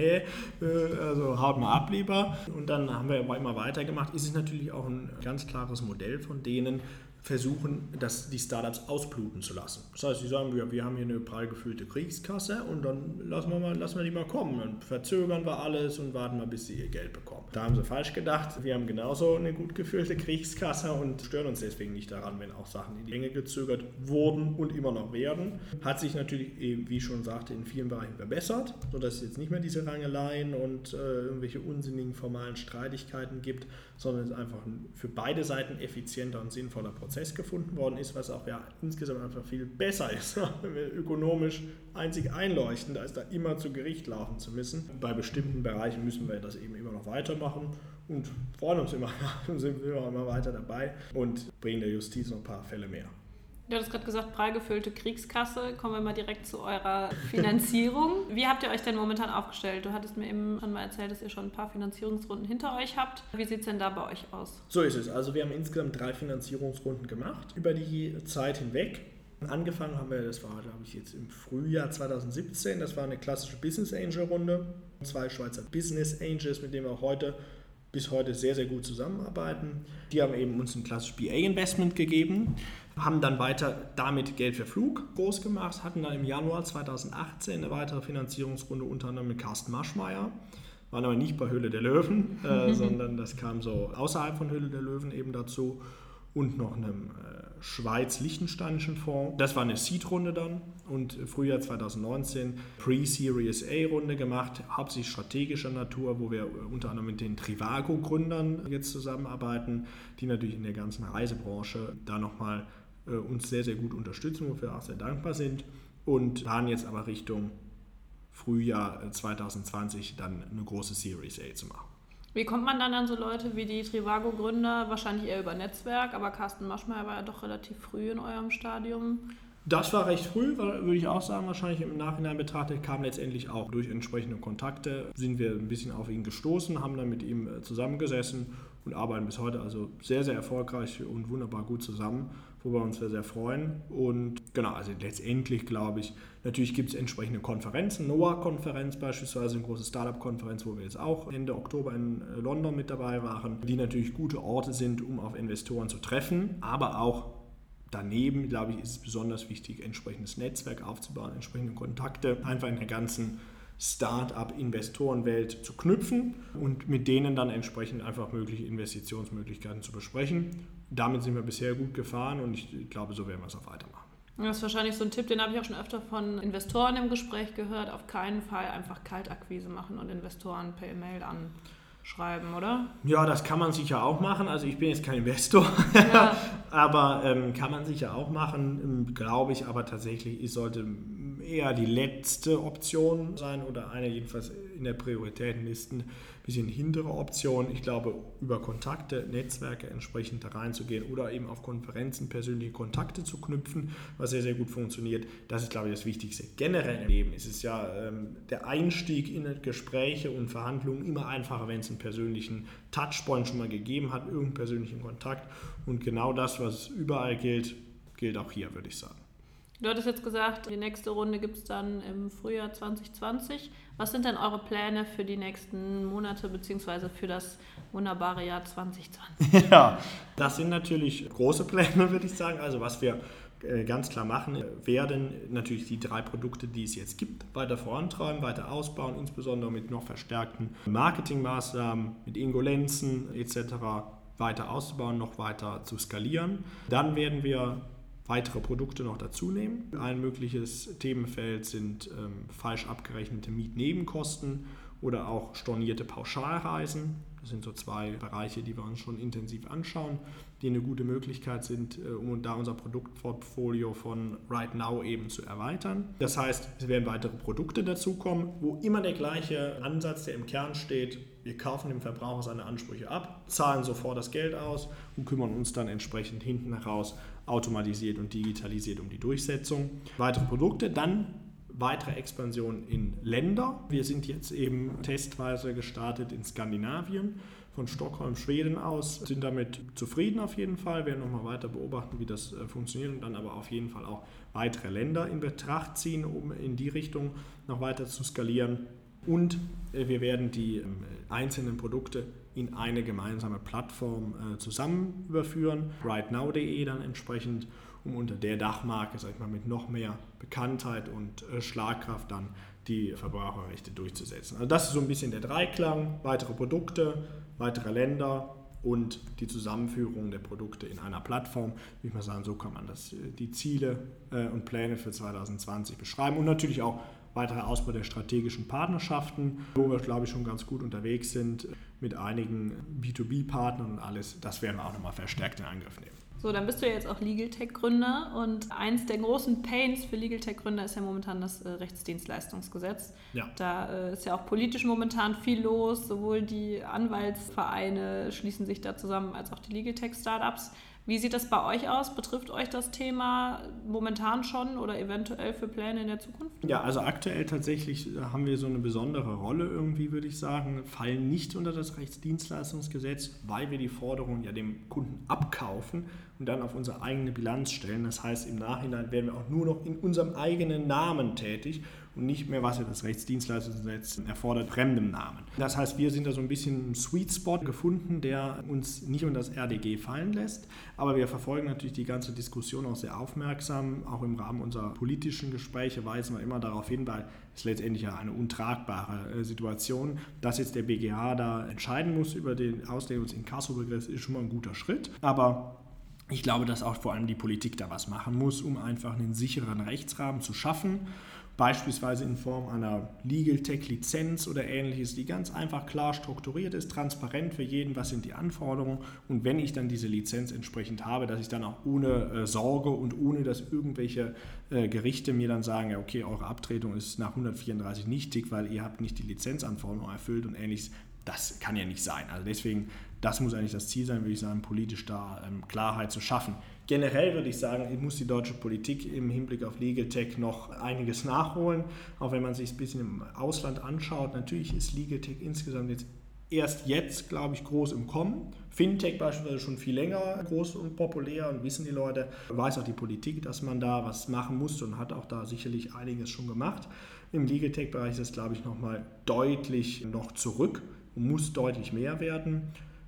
also haut mal ab lieber. Und dann haben wir aber immer weitergemacht. Es ist natürlich auch ein ganz klares Modell von denen, versuchen, dass die Startups ausbluten zu lassen. Das heißt, sie sagen, wir, wir haben hier eine prall gefüllte Kriegskasse und dann lassen wir, mal, lassen wir die mal kommen. Dann verzögern wir alles und warten mal, bis sie ihr Geld bekommen. Da haben sie falsch gedacht. Wir haben genauso eine gut gefüllte Kriegskasse und stören uns deswegen nicht daran, wenn auch Sachen in die Länge gezögert wurden und immer noch werden. Hat sich natürlich, wie ich schon sagte, in vielen Bereichen verbessert, sodass es jetzt nicht mehr diese Rangeleien und äh, irgendwelche unsinnigen formalen Streitigkeiten gibt, sondern es einfach ein für beide Seiten effizienter und sinnvoller Prozess gefunden worden ist, was auch ja insgesamt einfach viel besser ist, ökonomisch einzig einleuchtend, als da immer zu Gericht laufen zu müssen. Bei bestimmten Bereichen müssen wir das eben immer noch weitermachen und freuen uns immer, sind wir immer weiter dabei und bringen der Justiz noch ein paar Fälle mehr. Du hattest gerade gesagt, prall gefüllte Kriegskasse. Kommen wir mal direkt zu eurer Finanzierung. Wie habt ihr euch denn momentan aufgestellt? Du hattest mir eben schon mal erzählt, dass ihr schon ein paar Finanzierungsrunden hinter euch habt. Wie sieht es denn da bei euch aus? So ist es. Also wir haben insgesamt drei Finanzierungsrunden gemacht über die Zeit hinweg. Angefangen haben wir, das war glaube ich jetzt im Frühjahr zwanzig siebzehn, das war eine klassische Business Angel Runde. Zwei Schweizer Business Angels, mit denen wir auch heute bis heute sehr, sehr gut zusammenarbeiten. Die haben eben uns ein klassisches B A-Investment gegeben, haben dann weiter damit Geld für Flug groß gemacht, hatten dann im Januar zwanzig achtzehn eine weitere Finanzierungsrunde unter anderem mit Carsten Maschmeyer. Waren aber nicht bei Höhle der Löwen, äh, sondern das kam so außerhalb von Höhle der Löwen eben dazu. Und noch einem äh, schweiz-liechtensteinischen Fonds. Das war eine Seed-Runde dann und Frühjahr zwanzig neunzehn Pre-Series A-Runde gemacht, hauptsächlich strategischer Natur, wo wir unter anderem mit den Trivago-Gründern jetzt zusammenarbeiten, die natürlich in der ganzen Reisebranche da nochmal äh, uns sehr, sehr gut unterstützen, wofür wir auch sehr dankbar sind und planen jetzt aber Richtung Frühjahr zwanzig zwanzig dann eine große Series A zu machen. Wie kommt man dann an so Leute wie die Trivago-Gründer? Wahrscheinlich eher über Netzwerk, aber Carsten Maschmeyer war ja doch relativ früh in eurem Stadium. Das war recht früh, würde ich auch sagen, wahrscheinlich im Nachhinein betrachtet, kam letztendlich auch durch entsprechende Kontakte, sind wir ein bisschen auf ihn gestoßen, haben dann mit ihm zusammengesessen und arbeiten bis heute also sehr, sehr erfolgreich und wunderbar gut zusammen, worüber wir uns sehr, sehr freuen. Und genau, also letztendlich glaube ich, natürlich gibt es entsprechende Konferenzen, N O A Konferenz beispielsweise, eine große Startup-Konferenz, wo wir jetzt auch Ende Oktober in London mit dabei waren, die natürlich gute Orte sind, um auf Investoren zu treffen, aber auch daneben, glaube ich, ist es besonders wichtig, entsprechendes Netzwerk aufzubauen, entsprechende Kontakte, einfach in der ganzen Start-up-Investorenwelt zu knüpfen und mit denen dann entsprechend einfach mögliche Investitionsmöglichkeiten zu besprechen. Damit sind wir bisher gut gefahren und ich glaube, so werden wir es auch weitermachen. Das ist wahrscheinlich so ein Tipp, den habe ich auch schon öfter von Investoren im Gespräch gehört. Auf keinen Fall einfach Kaltakquise machen und Investoren per E-Mail anschreiben, oder? Ja, das kann man sicher auch machen. Also ich bin jetzt kein Investor, Ja. aber ähm, kann man sicher auch machen, glaube ich. Aber tatsächlich es sollte eher die letzte Option sein oder eine jedenfalls in der Prioritätenliste ein bisschen hintere Option. Ich glaube, über Kontakte, Netzwerke entsprechend da reinzugehen oder eben auf Konferenzen persönliche Kontakte zu knüpfen, was sehr, sehr gut funktioniert. Das ist, glaube ich, das Wichtigste. Generell im Leben ist es ja ähm, der Einstieg in Gespräche und Verhandlungen immer einfacher, wenn es einen persönlichen Touchpoint schon mal gegeben hat, irgendeinen persönlichen Kontakt. Und genau das, was überall gilt, gilt auch hier, würde ich sagen. Du hattest jetzt gesagt, die nächste Runde gibt es dann im Frühjahr zwanzig zwanzig. Was sind denn eure Pläne für die nächsten Monate bzw. für das wunderbare Jahr zwanzig zwanzig? Ja, das sind natürlich große Pläne, würde ich sagen. Also was wir ganz klar machen werden, natürlich die drei Produkte, die es jetzt gibt, weiter vorantreiben, weiter ausbauen, insbesondere mit noch verstärkten Marketingmaßnahmen, mit Ingolenzen et cetera weiter auszubauen, noch weiter zu skalieren. Dann werden wir weitere Produkte noch dazu nehmen. Ein mögliches Themenfeld sind ähm, falsch abgerechnete Mietnebenkosten oder auch stornierte Pauschalreisen. Das sind so zwei Bereiche, die wir uns schon intensiv anschauen, die eine gute Möglichkeit sind, äh, um da unser Produktportfolio von Right Now eben zu erweitern. Das heißt, es werden weitere Produkte dazukommen, wo immer der gleiche Ansatz, der im Kern steht: Wir kaufen dem Verbraucher seine Ansprüche ab, zahlen sofort das Geld aus und kümmern uns dann entsprechend hinten heraus automatisiert und digitalisiert um die Durchsetzung. Weitere Produkte, dann weitere Expansion in Länder. Wir sind jetzt eben testweise gestartet in Skandinavien, von Stockholm, Schweden aus, sind damit zufrieden auf jeden Fall, werden nochmal weiter beobachten, wie das funktioniert und dann aber auf jeden Fall auch weitere Länder in Betracht ziehen, um in die Richtung noch weiter zu skalieren. Und wir werden die einzelnen Produkte in eine gemeinsame Plattform zusammen überführen, rightnow punkt de dann entsprechend, um unter der Dachmarke, sag ich mal, mit noch mehr Bekanntheit und Schlagkraft dann die Verbraucherrechte durchzusetzen. Also das ist so ein bisschen der Dreiklang: weitere Produkte, weitere Länder und die Zusammenführung der Produkte in einer Plattform. Würde ich mal sagen, so kann man das, die Ziele und Pläne für zwanzig zwanzig beschreiben und natürlich auch weiterer Ausbau der strategischen Partnerschaften, wo wir, glaube ich, schon ganz gut unterwegs sind mit einigen B zwei B-Partnern und alles. Das werden wir auch nochmal verstärkt in Angriff nehmen. So, dann bist du ja jetzt auch Legal Tech-Gründer und eins der großen Pains für Legal Tech-Gründer ist ja momentan das äh, Rechtsdienstleistungsgesetz. Ja. Da äh, ist ja auch politisch momentan viel los, sowohl die Anwaltsvereine schließen sich da zusammen, als auch die Legal Tech-Startups. Wie sieht das bei euch aus? Betrifft euch das Thema momentan schon oder eventuell für Pläne in der Zukunft? Ja, also aktuell tatsächlich haben wir so eine besondere Rolle irgendwie, würde ich sagen, fallen nicht unter das Rechtsdienstleistungsgesetz, weil wir die Forderungen ja dem Kunden abkaufen und dann auf unsere eigene Bilanz stellen. Das heißt, im Nachhinein werden wir auch nur noch in unserem eigenen Namen tätig und nicht mehr, was ja das Rechtsdienstleistungsgesetz erfordert, fremdem Namen. Das heißt, wir sind da so ein bisschen ein Sweet Spot gefunden, der uns nicht unter das R D G fallen lässt, aber wir verfolgen natürlich die ganze Diskussion auch sehr aufmerksam. Auch im Rahmen unserer politischen Gespräche weisen wir immer darauf hin, weil es letztendlich ja eine untragbare Situation, dass jetzt der B G H da entscheiden muss über den Auslegungs- und Inkasso-Begriff, ist schon mal ein guter Schritt, aber ich glaube, dass auch vor allem die Politik da was machen muss, um einfach einen sicheren Rechtsrahmen zu schaffen, beispielsweise in Form einer Legal Tech Lizenz oder ähnliches, die ganz einfach klar strukturiert ist, transparent für jeden, was sind die Anforderungen, und wenn ich dann diese Lizenz entsprechend habe, dass ich dann auch ohne äh, Sorge und ohne, dass irgendwelche äh, Gerichte mir dann sagen, ja okay, eure Abtretung ist nach hundertvierunddreißig nichtig, weil ihr habt nicht die Lizenzanforderungen erfüllt und ähnliches. Das kann ja nicht sein. Also deswegen, das muss eigentlich das Ziel sein, würde ich sagen, politisch da ähm, Klarheit zu schaffen. Generell würde ich sagen, muss die deutsche Politik im Hinblick auf Legal Tech noch einiges nachholen, auch wenn man sich ein bisschen im Ausland anschaut. Natürlich ist Legal Tech insgesamt jetzt erst jetzt, glaube ich, groß im Kommen. Fintech beispielsweise schon viel länger groß und populär und wissen die Leute, weiß auch die Politik, dass man da was machen muss und hat auch da sicherlich einiges schon gemacht. Im Legal Tech-Bereich ist das, glaube ich, nochmal deutlich noch zurück und muss deutlich mehr werden.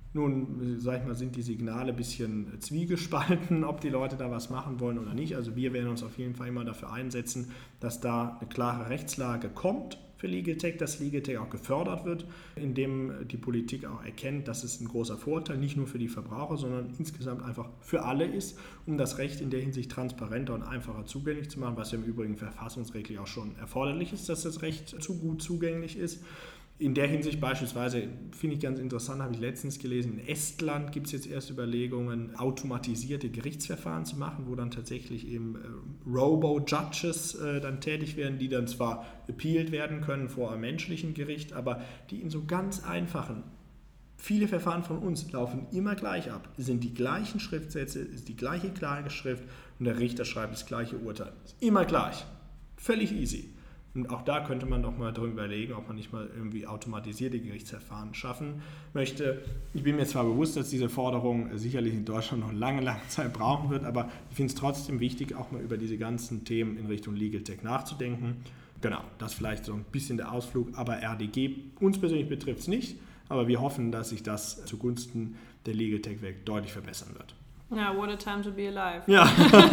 Nun, sag ich mal, sind die Signale ein bisschen zwiegespalten, ob die Leute da was machen wollen oder nicht. Also wir werden uns auf jeden Fall immer dafür einsetzen, dass da eine klare Rechtslage kommt für Legal Tech, dass Legal Tech auch gefördert wird, indem die Politik auch erkennt, dass es ein großer Vorteil nicht nur für die Verbraucher, sondern insgesamt einfach für alle ist, um das Recht in der Hinsicht transparenter und einfacher zugänglich zu machen, was ja im Übrigen verfassungsrechtlich auch schon erforderlich ist, dass das Recht zu gut zugänglich ist. In der Hinsicht beispielsweise, finde ich ganz interessant, habe ich letztens gelesen, in Estland gibt es jetzt erst Überlegungen, automatisierte Gerichtsverfahren zu machen, wo dann tatsächlich eben äh, Robo-Judges äh, dann tätig werden, die dann zwar appealed werden können vor einem menschlichen Gericht, aber die in so ganz einfachen, viele Verfahren von uns laufen immer gleich ab. Es sind die gleichen Schriftsätze, es ist die gleiche Klageschrift und der Richter schreibt das gleiche Urteil. Ist immer gleich. Völlig easy. Und auch da könnte man doch mal darüber überlegen, ob man nicht mal irgendwie automatisierte Gerichtsverfahren schaffen möchte. Ich bin mir zwar bewusst, dass diese Forderung sicherlich in Deutschland noch lange, lange Zeit brauchen wird, aber ich finde es trotzdem wichtig, auch mal über diese ganzen Themen in Richtung Legal Tech nachzudenken. Genau, das vielleicht so ein bisschen der Ausflug, aber R D G, uns persönlich betrifft es nicht, aber wir hoffen, dass sich das zugunsten der Legal Tech-Welt deutlich verbessern wird. Ja, what a time to be alive. Ja,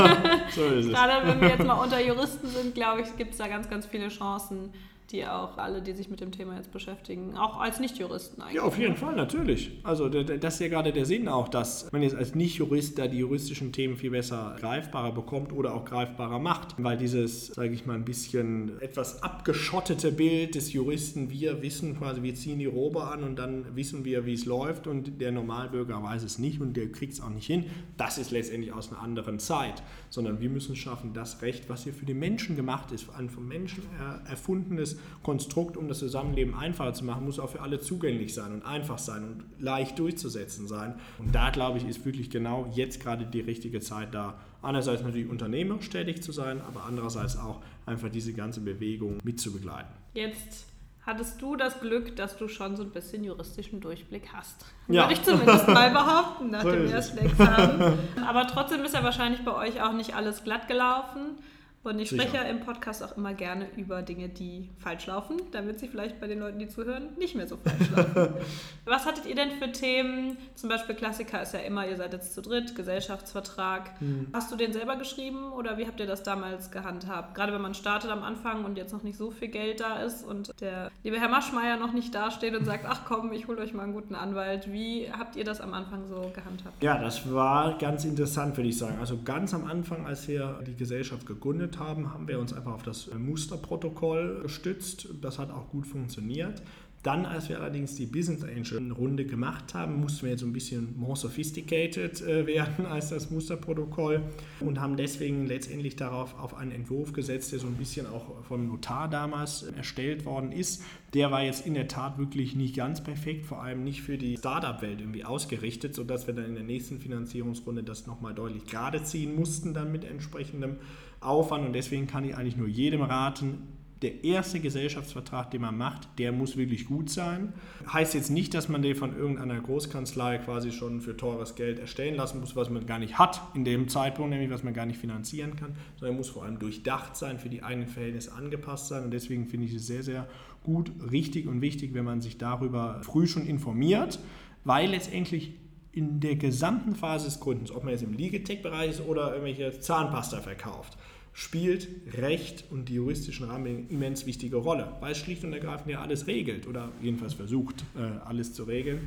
so ist es. Gerade wenn wir jetzt mal unter Juristen sind, glaube ich, gibt es da ganz, ganz viele Chancen, die auch alle, die sich mit dem Thema jetzt beschäftigen, auch als Nicht-Juristen eigentlich. Ja, auf jeden Fall, natürlich. Also das ist ja gerade der Sinn auch, dass man jetzt als Nicht-Jurist da die juristischen Themen viel besser greifbarer bekommt oder auch greifbarer macht. Weil dieses, sage ich mal, ein bisschen etwas abgeschottete Bild des Juristen, wir wissen quasi, wir ziehen die Robe an und dann wissen wir, wie es läuft und der Normalbürger weiß es nicht und der kriegt es auch nicht hin. Das ist letztendlich aus einer anderen Zeit. Sondern wir müssen es schaffen, das Recht, was hier für die Menschen gemacht ist, ein vom Menschen erfundenes Konstrukt, um das Zusammenleben einfacher zu machen, muss auch für alle zugänglich sein und einfach sein und leicht durchzusetzen sein. Und da, glaube ich, ist wirklich genau jetzt gerade die richtige Zeit da, einerseits natürlich unternehmerisch tätig zu sein, aber andererseits auch einfach diese ganze Bewegung mitzubegleiten. Jetzt hattest du das Glück, dass du schon so ein bisschen juristischen Durchblick hast. Ja. Würde ich zumindest mal behaupten nach dem ersten Examen. Aber trotzdem ist ja wahrscheinlich bei euch auch nicht alles glatt gelaufen. Und ich spreche ja im Podcast auch immer gerne über Dinge, die falsch laufen, damit sie vielleicht bei den Leuten, die zuhören, nicht mehr so falsch laufen. Was hattet ihr denn für Themen? Zum Beispiel Klassiker ist ja immer, ihr seid jetzt zu dritt, Gesellschaftsvertrag. Hm. Hast du den selber geschrieben oder wie habt ihr das damals gehandhabt? Gerade wenn man startet am Anfang und jetzt noch nicht so viel Geld da ist und der liebe Herr Maschmeyer noch nicht dasteht und sagt, ach komm, ich hole euch mal einen guten Anwalt. Wie habt ihr das am Anfang so gehandhabt? Ja, das war ganz interessant, würde ich sagen. Also ganz am Anfang, als wir die Gesellschaft gegründet haben, haben wir uns einfach auf das Musterprotokoll gestützt. Das hat auch gut funktioniert. Dann, als wir allerdings die Business Angel Runde gemacht haben, mussten wir jetzt so ein bisschen more sophisticated äh, werden als das Musterprotokoll und haben deswegen letztendlich darauf auf einen Entwurf gesetzt, der so ein bisschen auch vom Notar damals erstellt worden ist. Der war jetzt in der Tat wirklich nicht ganz perfekt, vor allem nicht für die Startup-Welt irgendwie ausgerichtet, sodass wir dann in der nächsten Finanzierungsrunde das nochmal deutlich gerade ziehen mussten, dann mit entsprechendem Aufwand. Und deswegen kann ich eigentlich nur jedem raten, der erste Gesellschaftsvertrag, den man macht, der muss wirklich gut sein. Heißt jetzt nicht, dass man den von irgendeiner Großkanzlei quasi schon für teures Geld erstellen lassen muss, was man gar nicht hat in dem Zeitpunkt, nämlich was man gar nicht finanzieren kann, sondern er muss vor allem durchdacht sein, für die eigenen Verhältnisse angepasst sein. Und deswegen finde ich es sehr, sehr gut, richtig und wichtig, wenn man sich darüber früh schon informiert, weil letztendlich in der gesamten Phase des Gründens, ob man jetzt im Legal Tech-Bereich ist oder irgendwelche Zahnpasta verkauft, spielt Recht und die juristischen Rahmen eine immens wichtige Rolle, weil es schlicht und ergreifend ja alles regelt oder jedenfalls versucht, alles zu regeln.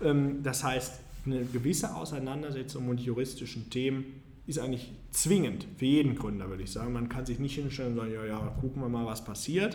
Das heißt, eine gewisse Auseinandersetzung mit juristischen Themen ist eigentlich zwingend für jeden Gründer, würde ich sagen. Man kann sich nicht hinstellen und sagen, ja, ja, gucken wir mal, was passiert.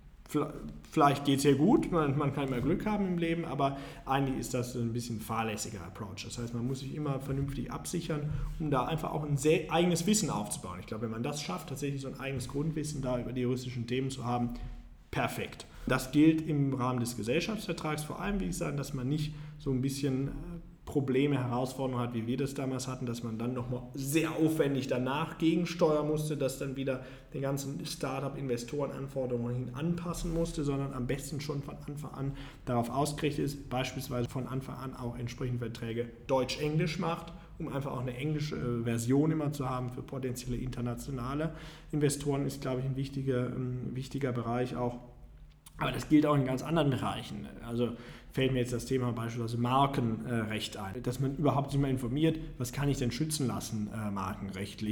Vielleicht geht es ja gut, man, man kann immer Glück haben im Leben, aber eigentlich ist das ein bisschen ein fahrlässiger Approach. Das heißt, man muss sich immer vernünftig absichern, um da einfach auch ein sehr eigenes Wissen aufzubauen. Ich glaube, wenn man das schafft, tatsächlich so ein eigenes Grundwissen da über die juristischen Themen zu haben, perfekt. Das gilt im Rahmen des Gesellschaftsvertrags vor allem, wie ich sage, dass man nicht so ein bisschen Probleme, Herausforderungen hat, wie wir das damals hatten, dass man dann nochmal sehr aufwendig danach gegensteuern musste, dass dann wieder den ganzen Startup-Investoren-Anforderungen hin anpassen musste, sondern am besten schon von Anfang an darauf ausgerichtet ist, beispielsweise von Anfang an auch entsprechende Verträge Deutsch-Englisch macht, um einfach auch eine englische äh, Version immer zu haben für potenzielle internationale Investoren, ist, glaube ich, ein wichtiger, ein wichtiger Bereich auch. Aber das gilt auch in ganz anderen Bereichen. Also fällt mir jetzt das Thema beispielsweise Markenrecht ein, dass man überhaupt sich mal informiert, was kann ich denn schützen lassen äh, markenrechtlich.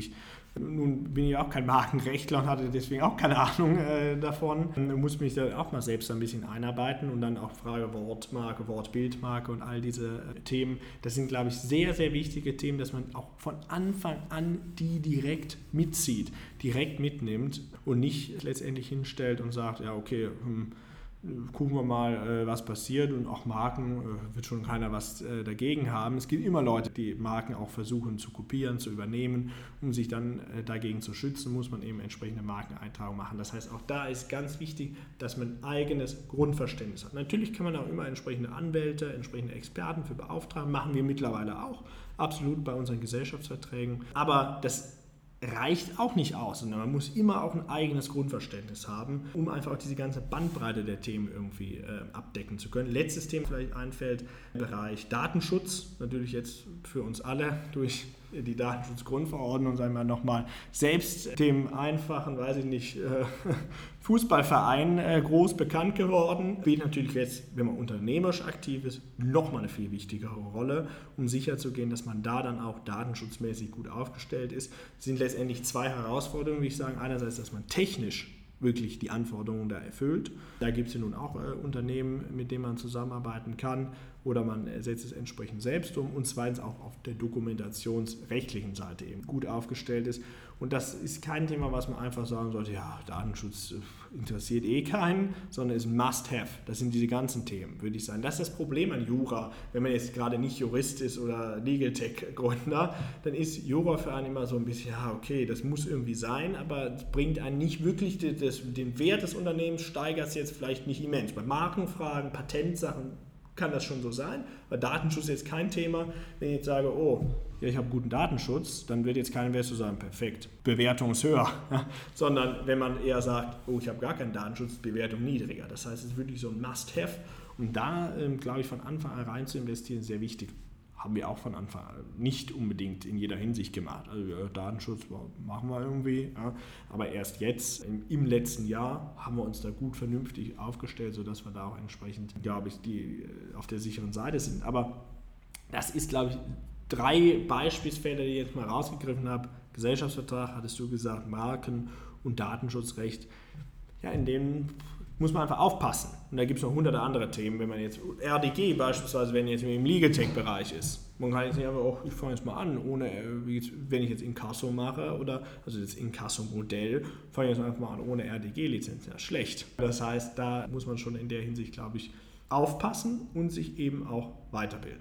Nun bin ich auch kein Markenrechtler und hatte deswegen auch keine Ahnung äh, davon. Ich muss mich da auch mal selbst ein bisschen einarbeiten und dann auch Frage Wortmarke, Wortbildmarke und all diese äh, Themen. Das sind, glaube ich, sehr, sehr wichtige Themen, dass man auch von Anfang an die direkt mitzieht, direkt mitnimmt und nicht letztendlich hinstellt und sagt, ja okay, hm, gucken wir mal, was passiert, und auch Marken wird schon keiner was dagegen haben. Es gibt immer Leute, die Marken auch versuchen zu kopieren, zu übernehmen. Um sich dann dagegen zu schützen, muss man eben entsprechende Markeneintragung machen. Das heißt, auch da ist ganz wichtig, dass man ein eigenes Grundverständnis hat. Natürlich kann man auch immer entsprechende Anwälte, entsprechende Experten für beauftragen, machen wir mittlerweile auch, absolut bei unseren Gesellschaftsverträgen. Aber das reicht auch nicht aus, sondern man muss immer auch ein eigenes Grundverständnis haben, um einfach auch diese ganze Bandbreite der Themen irgendwie äh, abdecken zu können. Letztes Thema vielleicht einfällt, Bereich Datenschutz, natürlich jetzt für uns alle durch die Datenschutzgrundverordnung, sagen wir nochmal, selbst dem einfachen, weiß ich nicht, äh, Fußballverein äh, groß bekannt geworden, spielt natürlich jetzt, wenn man unternehmerisch aktiv ist, nochmal eine viel wichtigere Rolle, um sicherzugehen, dass man da dann auch datenschutzmäßig gut aufgestellt ist. Es sind letztendlich zwei Herausforderungen, wie ich sagen. Einerseits, dass man technisch wirklich die Anforderungen da erfüllt. Da gibt es ja nun auch äh, Unternehmen, mit denen man zusammenarbeiten kann, oder man setzt es entsprechend selbst um, und zweitens auch auf der dokumentationsrechtlichen Seite eben gut aufgestellt ist. Und das ist kein Thema, was man einfach sagen sollte, ja, Datenschutz interessiert eh keinen, sondern ist ein Must-Have. Das sind diese ganzen Themen, würde ich sagen. Das ist das Problem an Jura. Wenn man jetzt gerade nicht Jurist ist oder Legal Tech-Gründer, dann ist Jura für einen immer so ein bisschen, ja, okay, das muss irgendwie sein, aber es bringt einen nicht wirklich das, den Wert des Unternehmens, steigert es jetzt vielleicht nicht immens. Bei Markenfragen, Patentsachen kann das schon so sein, weil Datenschutz ist jetzt kein Thema. Wenn ich jetzt sage, oh, ja, ich habe guten Datenschutz, dann wird jetzt keiner mehr so sagen, perfekt, Bewertung ist höher. Sondern wenn man eher sagt, oh, ich habe gar keinen Datenschutz, Bewertung niedriger. Das heißt, es ist wirklich so ein Must-Have. Und da, ähm, glaube ich, von Anfang an rein zu investieren, ist sehr wichtig. Haben wir auch von Anfang an nicht unbedingt in jeder Hinsicht gemacht. Also ja, Datenschutz machen wir irgendwie, ja. Aber erst jetzt, im, im letzten Jahr, haben wir uns da gut vernünftig aufgestellt, sodass wir da auch entsprechend, glaube ich, die auf der sicheren Seite sind. Aber das ist, glaube ich, drei Beispielsfelder, die ich jetzt mal rausgegriffen habe. Gesellschaftsvertrag, hattest du gesagt, Marken- und Datenschutzrecht. Ja, in denen muss man einfach aufpassen. Und da gibt es noch hunderte andere Themen, wenn man jetzt R D G beispielsweise, wenn jetzt im Legal Tech-Bereich ist. Man kann jetzt nicht einfach, oh, ich fange jetzt mal an, ohne, wenn ich jetzt Inkasso mache, oder, also das Inkasso-Modell, fange ich jetzt einfach mal an ohne R D G-Lizenz. Ja, schlecht. Das heißt, da muss man schon in der Hinsicht, glaube ich, aufpassen und sich eben auch weiterbilden.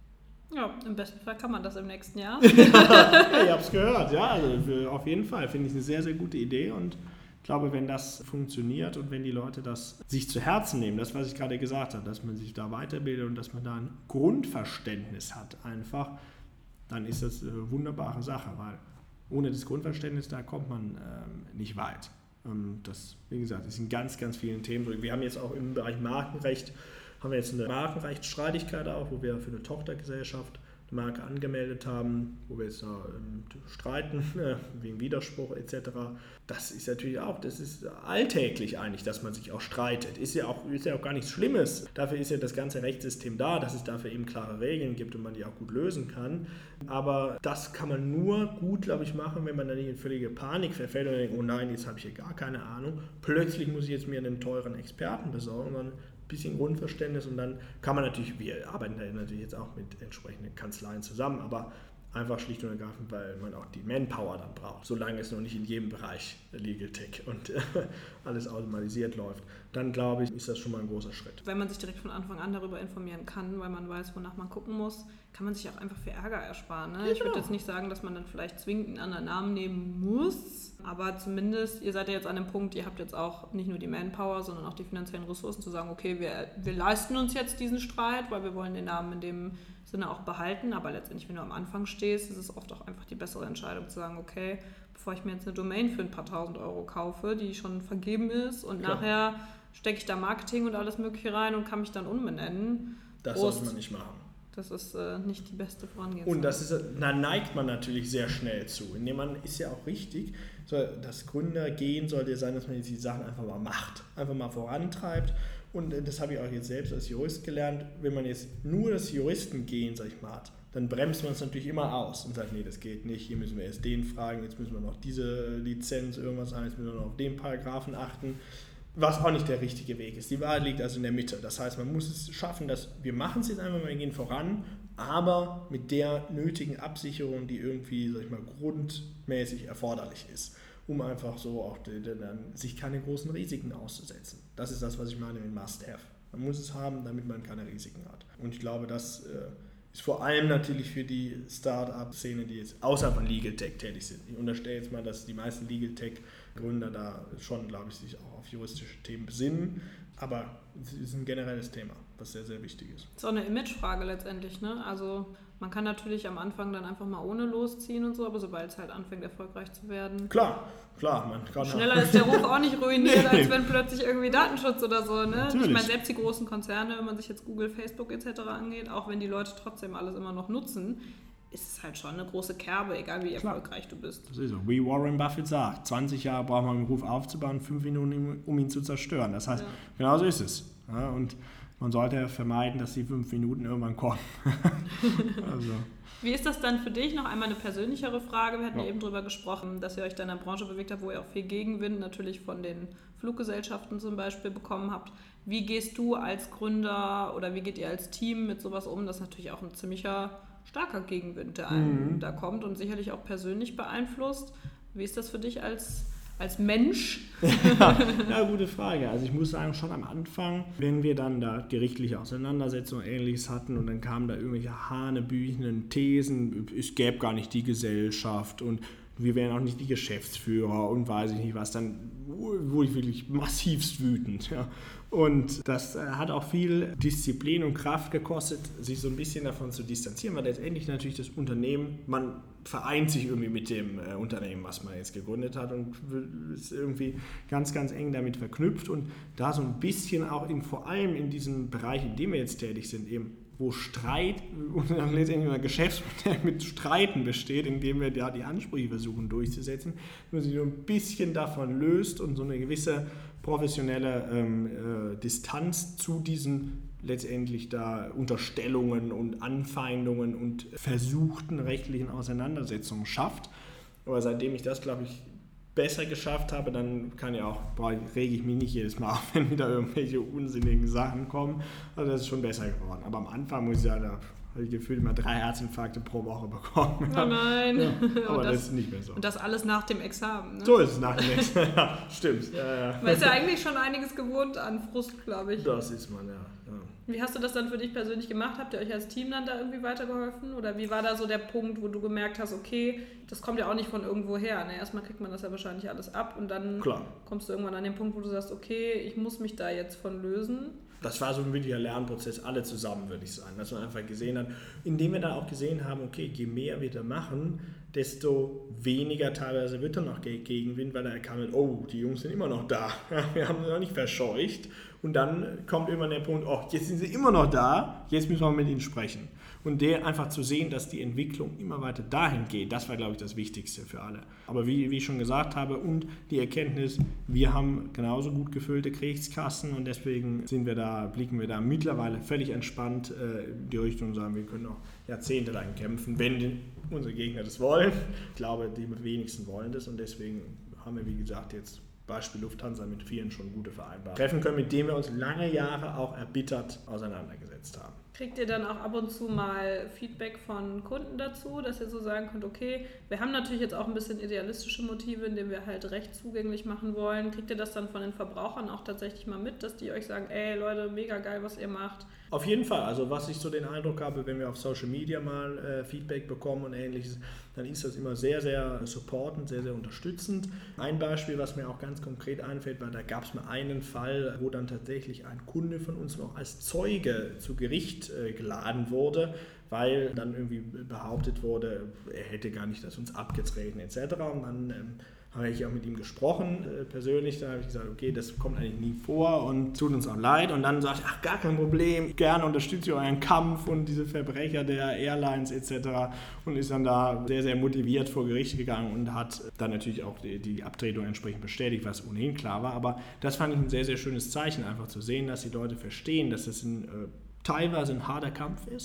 Ja, im besten Fall kann man das im nächsten Jahr. ja, ich habe es gehört. Ja, also auf jeden Fall finde ich eine sehr, sehr gute Idee, und ich glaube, wenn das funktioniert und wenn die Leute das sich zu Herzen nehmen, das, was ich gerade gesagt habe, dass man sich da weiterbildet und dass man da ein Grundverständnis hat einfach, dann ist das eine wunderbare Sache, weil ohne das Grundverständnis, da kommt man ähm, nicht weit. Und das, wie gesagt, ist in ganz, ganz vielen Themen so. Wir haben jetzt auch im Bereich Markenrecht, haben wir jetzt eine Markenrechtsstreitigkeit auch, wo wir für eine Tochtergesellschaft eine Marke angemeldet haben, wo wir jetzt da ähm, streiten, äh, wegen Widerspruch et cetera. Das ist natürlich auch, das ist alltäglich eigentlich, dass man sich auch streitet. Ist ja auch, ist ja auch gar nichts Schlimmes. Dafür ist ja das ganze Rechtssystem da, dass es dafür eben klare Regeln gibt und man die auch gut lösen kann. Aber das kann man nur gut, glaube ich, machen, wenn man dann nicht in völlige Panik verfällt und denkt, oh nein, jetzt habe ich hier gar keine Ahnung. Plötzlich muss ich jetzt mir einen teuren Experten besorgen, sondern bisschen Grundverständnis, und dann kann man natürlich, wir arbeiten da natürlich jetzt auch mit entsprechenden Kanzleien zusammen, aber einfach schlicht und ergreifend, weil man auch die Manpower dann braucht, solange es noch nicht in jedem Bereich Legal Tech und alles automatisiert läuft, dann glaube ich, ist das schon mal ein großer Schritt. Wenn man sich direkt von Anfang an darüber informieren kann, weil man weiß, wonach man gucken muss, kann man sich auch einfach viel Ärger ersparen. Ne? Ja, ich würde jetzt nicht sagen, dass man dann vielleicht zwingend einen anderen Namen nehmen muss, aber zumindest, ihr seid ja jetzt an dem Punkt, ihr habt jetzt auch nicht nur die Manpower, sondern auch die finanziellen Ressourcen zu sagen, okay, wir, wir leisten uns jetzt diesen Streit, weil wir wollen den Namen in dem Sinne auch behalten, aber letztendlich, wenn du am Anfang stehst, ist es oft auch einfach die bessere Entscheidung zu sagen, okay, bevor ich mir jetzt eine Domain für ein paar tausend Euro kaufe, die schon vergeben ist, und Klar. nachher stecke ich da Marketing und alles Mögliche rein und kann mich dann umbenennen. Das Prost. sollte man nicht machen. Das ist äh, nicht die beste Vorangehensweise. Und das ist, da neigt man natürlich sehr schnell zu. Indem man, ist ja auch richtig, so, das Gründergehen sollte sein, dass man jetzt die Sachen einfach mal macht, einfach mal vorantreibt. Und das habe ich auch jetzt selbst als Jurist gelernt, wenn man jetzt nur das Juristengehen, sag ich mal, hat, dann bremst man es natürlich immer aus und sagt, nee, das geht nicht, hier müssen wir erst den fragen, jetzt müssen wir noch diese Lizenz irgendwas haben, jetzt müssen wir noch auf den Paragraphen achten, was auch nicht der richtige Weg ist. Die Wahrheit liegt also in der Mitte. Das heißt, man muss es schaffen, dass wir machen es jetzt einfach mal, wir gehen voran, aber mit der nötigen Absicherung, die irgendwie, sag ich mal, grundmäßig erforderlich ist, um einfach so auch die, die, die, sich keine großen Risiken auszusetzen. Das ist das, was ich meine mit Must-Have. Man muss es haben, damit man keine Risiken hat. Und ich glaube, das äh, ist vor allem natürlich für die Start-up-Szene, die jetzt außerhalb von Legal Tech tätig sind. Ich unterstelle jetzt mal, dass die meisten Legal Tech-Gründer da schon, glaube ich, sich auch auf juristische Themen besinnen. Aber es ist ein generelles Thema, was sehr, sehr wichtig ist. Das ist auch eine Imagefrage letztendlich, ne? Also man kann natürlich am Anfang dann einfach mal ohne losziehen und so, aber sobald es halt anfängt, erfolgreich zu werden... Klar, klar. Man kann schneller ist der Ruf auch nicht ruiniert, nee. als wenn plötzlich irgendwie Datenschutz oder so, ne? Natürlich. Ich meine, selbst die großen Konzerne, wenn man sich jetzt Google, Facebook et cetera angeht, auch wenn die Leute trotzdem alles immer noch nutzen, ist es halt schon eine große Kerbe, egal wie Klar. erfolgreich du bist. Das ist so. Wie Warren Buffett sagt, zwanzig Jahre braucht man, um einen Ruf aufzubauen, fünf Minuten, um ihn zu zerstören. Das heißt, ja. genau so ist es. Ja, und man sollte vermeiden, dass die fünf Minuten irgendwann kommen. also. Wie ist das dann für dich? Noch einmal eine persönlichere Frage. Wir hatten ja eben darüber gesprochen, dass ihr euch da in einer Branche bewegt habt, wo ihr auch viel Gegenwind natürlich von den Fluggesellschaften zum Beispiel bekommen habt. Wie gehst du als Gründer oder wie geht ihr als Team mit sowas um? Das ist natürlich auch ein ziemlicher starker Gegenwind, der einem mhm. da kommt und sicherlich auch persönlich beeinflusst. Wie ist das für dich als, als Mensch? ja, ja, gute Frage. Also ich muss sagen, schon am Anfang, wenn wir dann da gerichtliche Auseinandersetzungen und Ähnliches hatten und dann kamen da irgendwelche hanebüchenden Thesen, es gäbe gar nicht die Gesellschaft und wir wären auch nicht die Geschäftsführer und weiß ich nicht was, dann wurde ich wirklich massivst wütend. Ja. Und das hat auch viel Disziplin und Kraft gekostet, sich so ein bisschen davon zu distanzieren, weil letztendlich natürlich das Unternehmen, man vereint sich irgendwie mit dem äh, Unternehmen, was man jetzt gegründet hat und ist irgendwie ganz, ganz eng damit verknüpft und da so ein bisschen auch in, vor allem in diesem Bereich, in dem wir jetzt tätig sind, eben wo Streit und dann letztendlich ein Geschäftsmodell mit Streiten besteht, indem wir da die Ansprüche versuchen durchzusetzen, wenn man sich so ein bisschen davon löst und so eine gewisse professionelle ähm, äh, Distanz zu diesen letztendlich da Unterstellungen und Anfeindungen und versuchten rechtlichen Auseinandersetzungen schafft. Aber seitdem ich das, glaube ich, besser geschafft habe, dann kann ja auch, rege ich mich nicht jedes Mal auf, wenn wieder irgendwelche unsinnigen Sachen kommen. Also das ist schon besser geworden. Aber am Anfang muss ich sagen, da habe ich gefühlt immer drei Herzinfarkte pro Woche bekommen. Oh nein. Ja, aber das, das ist nicht mehr so. Und das alles nach dem Examen. Ne? So ist es nach dem Examen. Ja, stimmt. Ja, ja. Man ist ja eigentlich schon einiges gewohnt an Frust, glaube ich. Das ist man, ja. ja. Wie hast du das dann für dich persönlich gemacht? Habt ihr euch als Team dann da irgendwie weitergeholfen? Oder wie war da so der Punkt, wo du gemerkt hast, okay, das kommt ja auch nicht von irgendwo her. Ne? Erstmal kriegt man das ja wahrscheinlich alles ab und dann Klar. kommst du irgendwann an den Punkt, wo du sagst, okay, ich muss mich da jetzt von lösen. Das war so ein wirklicher Lernprozess, alle zusammen, würde ich sagen. Dass man einfach gesehen hat, indem wir dann auch gesehen haben, okay, je mehr wir da machen, desto weniger teilweise wird dann noch Gegenwind, weil da kam, oh, die Jungs sind immer noch da. Wir haben sie noch nicht verscheucht. Und dann kommt irgendwann der Punkt, oh, jetzt sind sie immer noch da, jetzt müssen wir mit ihnen sprechen. Und der einfach zu sehen, dass die Entwicklung immer weiter dahin geht, das war, glaube ich, das Wichtigste für alle. Aber wie, wie ich schon gesagt habe, und die Erkenntnis, wir haben genauso gut gefüllte Kriegskassen und deswegen sind wir da, blicken wir da mittlerweile völlig entspannt äh, in die Richtung und sagen, wir können noch jahrzehntelang kämpfen, wenn die, unsere Gegner das wollen. Ich glaube, die wenigsten wollen das und deswegen haben wir, wie gesagt, jetzt Beispiel Lufthansa mit vielen schon gute Vereinbarungen treffen können, mit denen wir uns lange Jahre auch erbittert auseinandergesetzt haben. Kriegt ihr dann auch ab und zu mal Feedback von Kunden dazu, dass ihr so sagen könnt, okay, wir haben natürlich jetzt auch ein bisschen idealistische Motive, indem wir halt Recht zugänglich machen wollen. Kriegt ihr das dann von den Verbrauchern auch tatsächlich mal mit, dass die euch sagen, ey Leute, mega geil, was ihr macht? Auf jeden Fall. Also was ich so den Eindruck habe, wenn wir auf Social Media mal äh, Feedback bekommen und Ähnliches, dann ist das immer sehr, sehr supportend, sehr, sehr unterstützend. Ein Beispiel, was mir auch ganz konkret einfällt, weil da gab es mal einen Fall, wo dann tatsächlich ein Kunde von uns noch als Zeuge zu Gericht äh, geladen wurde, weil dann irgendwie behauptet wurde, er hätte gar nicht das uns abgetreten et cetera. Und dann ähm, habe ich auch mit ihm gesprochen, äh, persönlich, da habe ich gesagt, okay, das kommt eigentlich nie vor und tut uns auch leid. Und dann sagt er, ach, gar kein Problem, gerne unterstütze ich euren Kampf und diese Verbrecher der Airlines et cetera. Und ist dann da sehr, sehr motiviert vor Gericht gegangen und hat dann natürlich auch die, die Abtretung entsprechend bestätigt, was ohnehin klar war. Aber das fand ich ein sehr, sehr schönes Zeichen, einfach zu sehen, dass die Leute verstehen, dass das ein, äh, teilweise ein harter Kampf ist.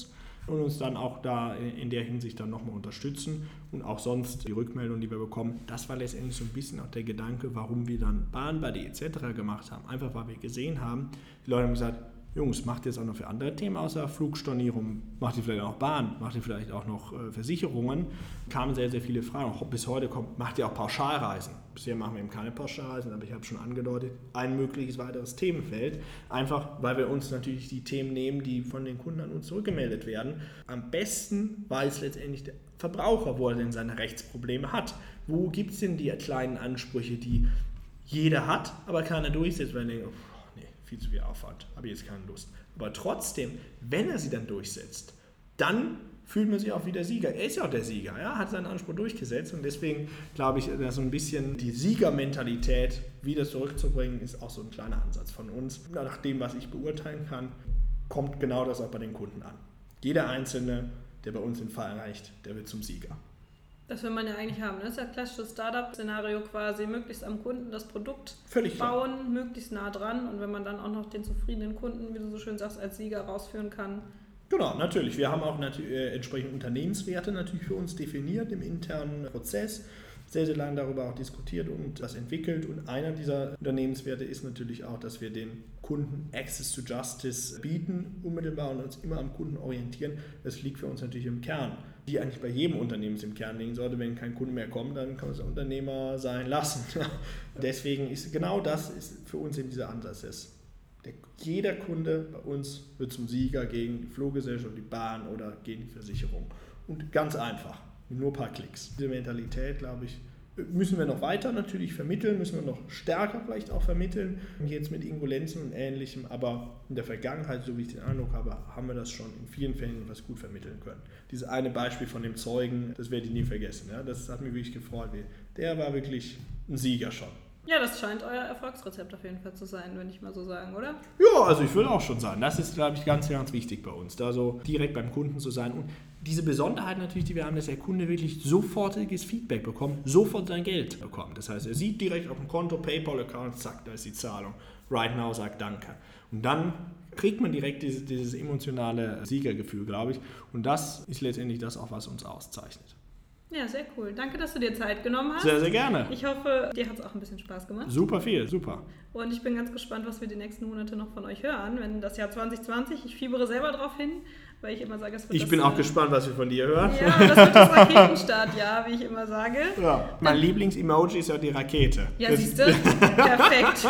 und uns dann auch da in der Hinsicht dann nochmal unterstützen und auch sonst die Rückmeldungen, die wir bekommen. Das war letztendlich so ein bisschen auch der Gedanke, warum wir dann Bahnbuddy et cetera gemacht haben. Einfach weil wir gesehen haben, die Leute haben gesagt, Jungs, macht ihr jetzt auch noch für andere Themen außer Flugstornierung? Macht ihr vielleicht auch noch Bahn? Macht ihr vielleicht auch noch äh, Versicherungen? Kamen sehr, sehr viele Fragen. Auch bis heute kommt, macht ihr auch Pauschalreisen? Bisher machen wir eben keine Pauschalreisen, aber ich habe schon angedeutet, ein mögliches weiteres Themenfeld. Einfach, weil wir uns natürlich die Themen nehmen, die von den Kunden an uns zurückgemeldet werden. Am besten weiß letztendlich der Verbraucher, wo er denn seine Rechtsprobleme hat. Wo gibt es denn die kleinen Ansprüche, die jeder hat, aber keiner durchsetzt, weil er denkt, viel zu viel Aufwand, habe ich jetzt keine Lust. Aber trotzdem, wenn er sie dann durchsetzt, dann fühlt man sich auch wieder Sieger. Er ist ja auch der Sieger, ja, hat seinen Anspruch durchgesetzt und deswegen glaube ich, dass so ein bisschen die Siegermentalität wieder zurückzubringen, ist auch so ein kleiner Ansatz von uns. Nach dem, was ich beurteilen kann, kommt genau das auch bei den Kunden an. Jeder Einzelne, der bei uns den Fall erreicht, der wird zum Sieger. Das will man ja eigentlich haben. Das ist ja ein klassisches Startup-Szenario quasi, möglichst am Kunden das Produkt Völlig bauen, klar. Möglichst nah dran und wenn man dann auch noch den zufriedenen Kunden, wie du so schön sagst, als Sieger rausführen kann. Genau, natürlich. Wir haben auch natürlich, äh, entsprechende Unternehmenswerte natürlich für uns definiert im internen Prozess. Sehr, sehr lange darüber auch diskutiert und das entwickelt. Und einer dieser Unternehmenswerte ist natürlich auch, dass wir den Kunden Access to Justice bieten, unmittelbar und uns immer am Kunden orientieren. Das liegt für uns natürlich im Kern, die eigentlich bei jedem Unternehmen im Kern liegen sollte. Wenn kein Kunde mehr kommt, dann kann man es Unternehmer sein lassen. Deswegen ist genau das ist für uns eben dieser Ansatz. Ist. Der, jeder Kunde bei uns wird zum Sieger gegen die Fluggesellschaft, die Bahn oder gegen die Versicherung. Und ganz einfach. Nur ein paar Klicks. Diese Mentalität, glaube ich, müssen wir noch weiter natürlich vermitteln, müssen wir noch stärker vielleicht auch vermitteln, jetzt mit Ingolenzen und Ähnlichem, aber in der Vergangenheit, so wie ich den Eindruck habe, haben wir das schon in vielen Fällen was gut vermitteln können. Dieses eine Beispiel von dem Zeugen, das werde ich nie vergessen. Ja? Das hat mich wirklich gefreut. Der war wirklich ein Sieger schon. Ja, das scheint euer Erfolgsrezept auf jeden Fall zu sein, wenn ich mal so sagen, oder? Ja, also ich würde auch schon sagen, das ist, glaube ich, ganz, ganz wichtig bei uns, da so direkt beim Kunden zu sein und diese Besonderheit natürlich, die wir haben, dass der Kunde wirklich sofortiges Feedback bekommt, sofort sein Geld bekommt. Das heißt, er sieht direkt auf dem Konto, PayPal-Account, zack, da ist die Zahlung. Right now sagt Danke. Und dann kriegt man direkt dieses, dieses emotionale Siegergefühl, glaube ich. Und das ist letztendlich das auch, was uns auszeichnet. Ja, sehr cool. Danke, dass du dir Zeit genommen hast. Sehr, sehr gerne. Ich hoffe, dir hat es auch ein bisschen Spaß gemacht. Super viel, super. Und ich bin ganz gespannt, was wir die nächsten Monate noch von euch hören. Wenn das Jahr zwanzig zwanzig, ich fiebere selber drauf hin, weil ich immer sage, es wird Ich das, bin auch äh, gespannt, was wir von dir hören. Ja, das wird das Raketenstartjahr, wie ich immer sage. Ja, mein Lieblings-Emoji ist ja die Rakete. Ja, siehst du? Perfekt.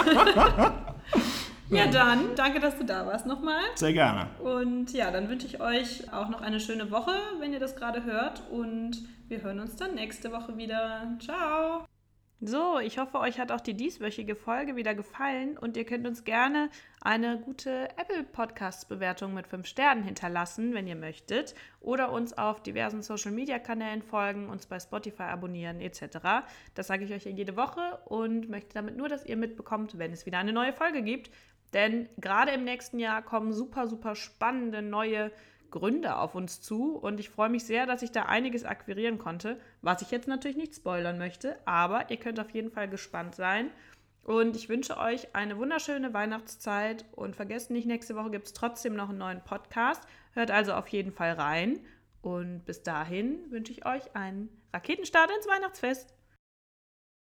Ja, dann, danke, dass du da warst nochmal. Sehr gerne. Und ja, dann wünsche ich euch auch noch eine schöne Woche, wenn ihr das gerade hört. Und wir hören uns dann nächste Woche wieder. Ciao. So, ich hoffe, euch hat auch die dieswöchige Folge wieder gefallen und ihr könnt uns gerne eine gute Apple-Podcast-Bewertung mit fünf Sternen hinterlassen, wenn ihr möchtet, oder uns auf diversen Social-Media-Kanälen folgen, uns bei Spotify abonnieren et cetera. Das sage ich euch ja jede Woche und möchte damit nur, dass ihr mitbekommt, wenn es wieder eine neue Folge gibt. Denn gerade im nächsten Jahr kommen super, super spannende neue Gründe auf uns zu und ich freue mich sehr, dass ich da einiges akquirieren konnte, was ich jetzt natürlich nicht spoilern möchte, aber ihr könnt auf jeden Fall gespannt sein und ich wünsche euch eine wunderschöne Weihnachtszeit und vergesst nicht, nächste Woche gibt es trotzdem noch einen neuen Podcast, hört also auf jeden Fall rein und bis dahin wünsche ich euch einen Raketenstart ins Weihnachtsfest.